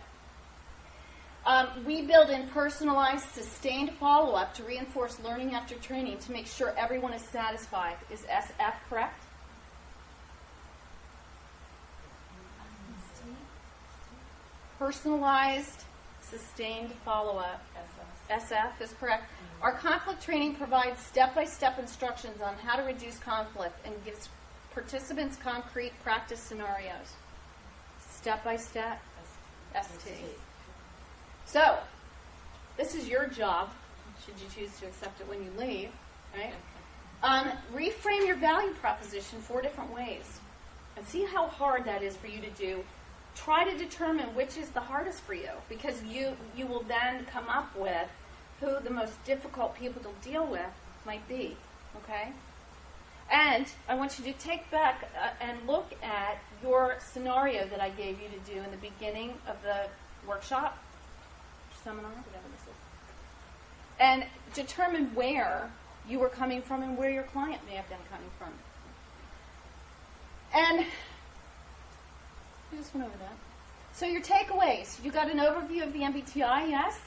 We build in personalized, sustained follow-up to reinforce learning after training to make sure everyone is satisfied. Is SF correct? Personalized, sustained follow-up. SF is correct. Our conflict training provides step-by-step instructions on how to reduce conflict and gives participants concrete practice scenarios. Step-by-step. ST. So, this is your job, should you choose to accept it when you leave, right? Reframe your value proposition 4 different ways. And see how hard that is for you to do. Try to determine which is the hardest for you, because you will then come up with who the most difficult people to deal with might be, okay? And I want you to take back and look at your scenario that I gave you to do in the beginning of the workshop, seminar, whatever this is, and determine where you were coming from and where your client may have been coming from. And I just went over that. So your takeaways. You got an overview of the MBTI, yes?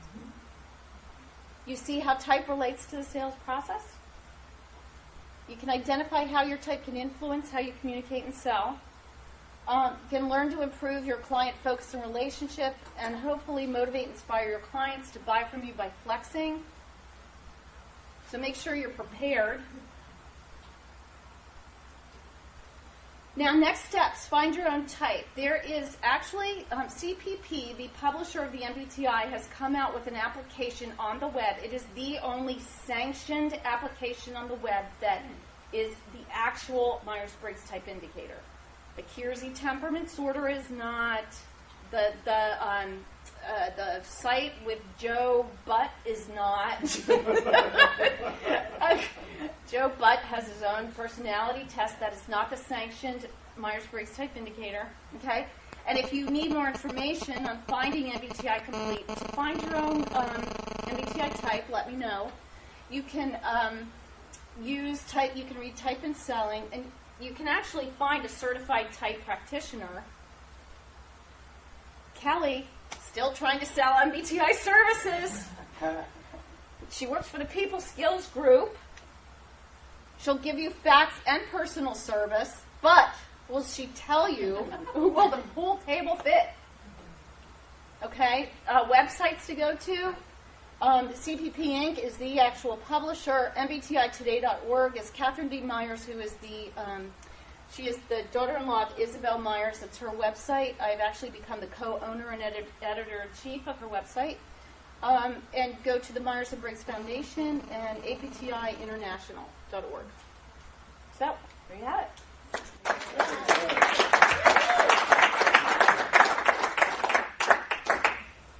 You see how type relates to the sales process? You can identify how your type can influence how you communicate and sell. You can learn to improve your client focus and relationship, and hopefully motivate and inspire your clients to buy from you by flexing. So make sure you're prepared. Now, next steps, find your own type. There is actually, CPP, the publisher of the MBTI, has come out with an application on the web. It is the only sanctioned application on the web that is the actual Myers-Briggs type indicator. The Kiersey temperament sorter is not. The site with Joe Butt is not. Joe Butt has his own personality test that is not the sanctioned Myers-Briggs type indicator. Okay, And if you need more information on finding MBTI Complete, to find your own MBTI type, let me know. You can you can read Type in Selling, and you can actually find a certified type practitioner. Kelly, still trying to sell MBTI services. She works for the People Skills Group. She'll give you facts and personal service, but will she tell you, will the pool table fit? Okay, websites to go to. The CPP Inc. is the actual publisher. MBTItoday.org is Catherine D. Myers, who is she is the daughter-in-law of Isabel Myers. That's her website. I've actually become the co-owner and editor-in-chief of her website. And go to the Myers and Briggs Foundation and APTIinternational.org. So, there you have it.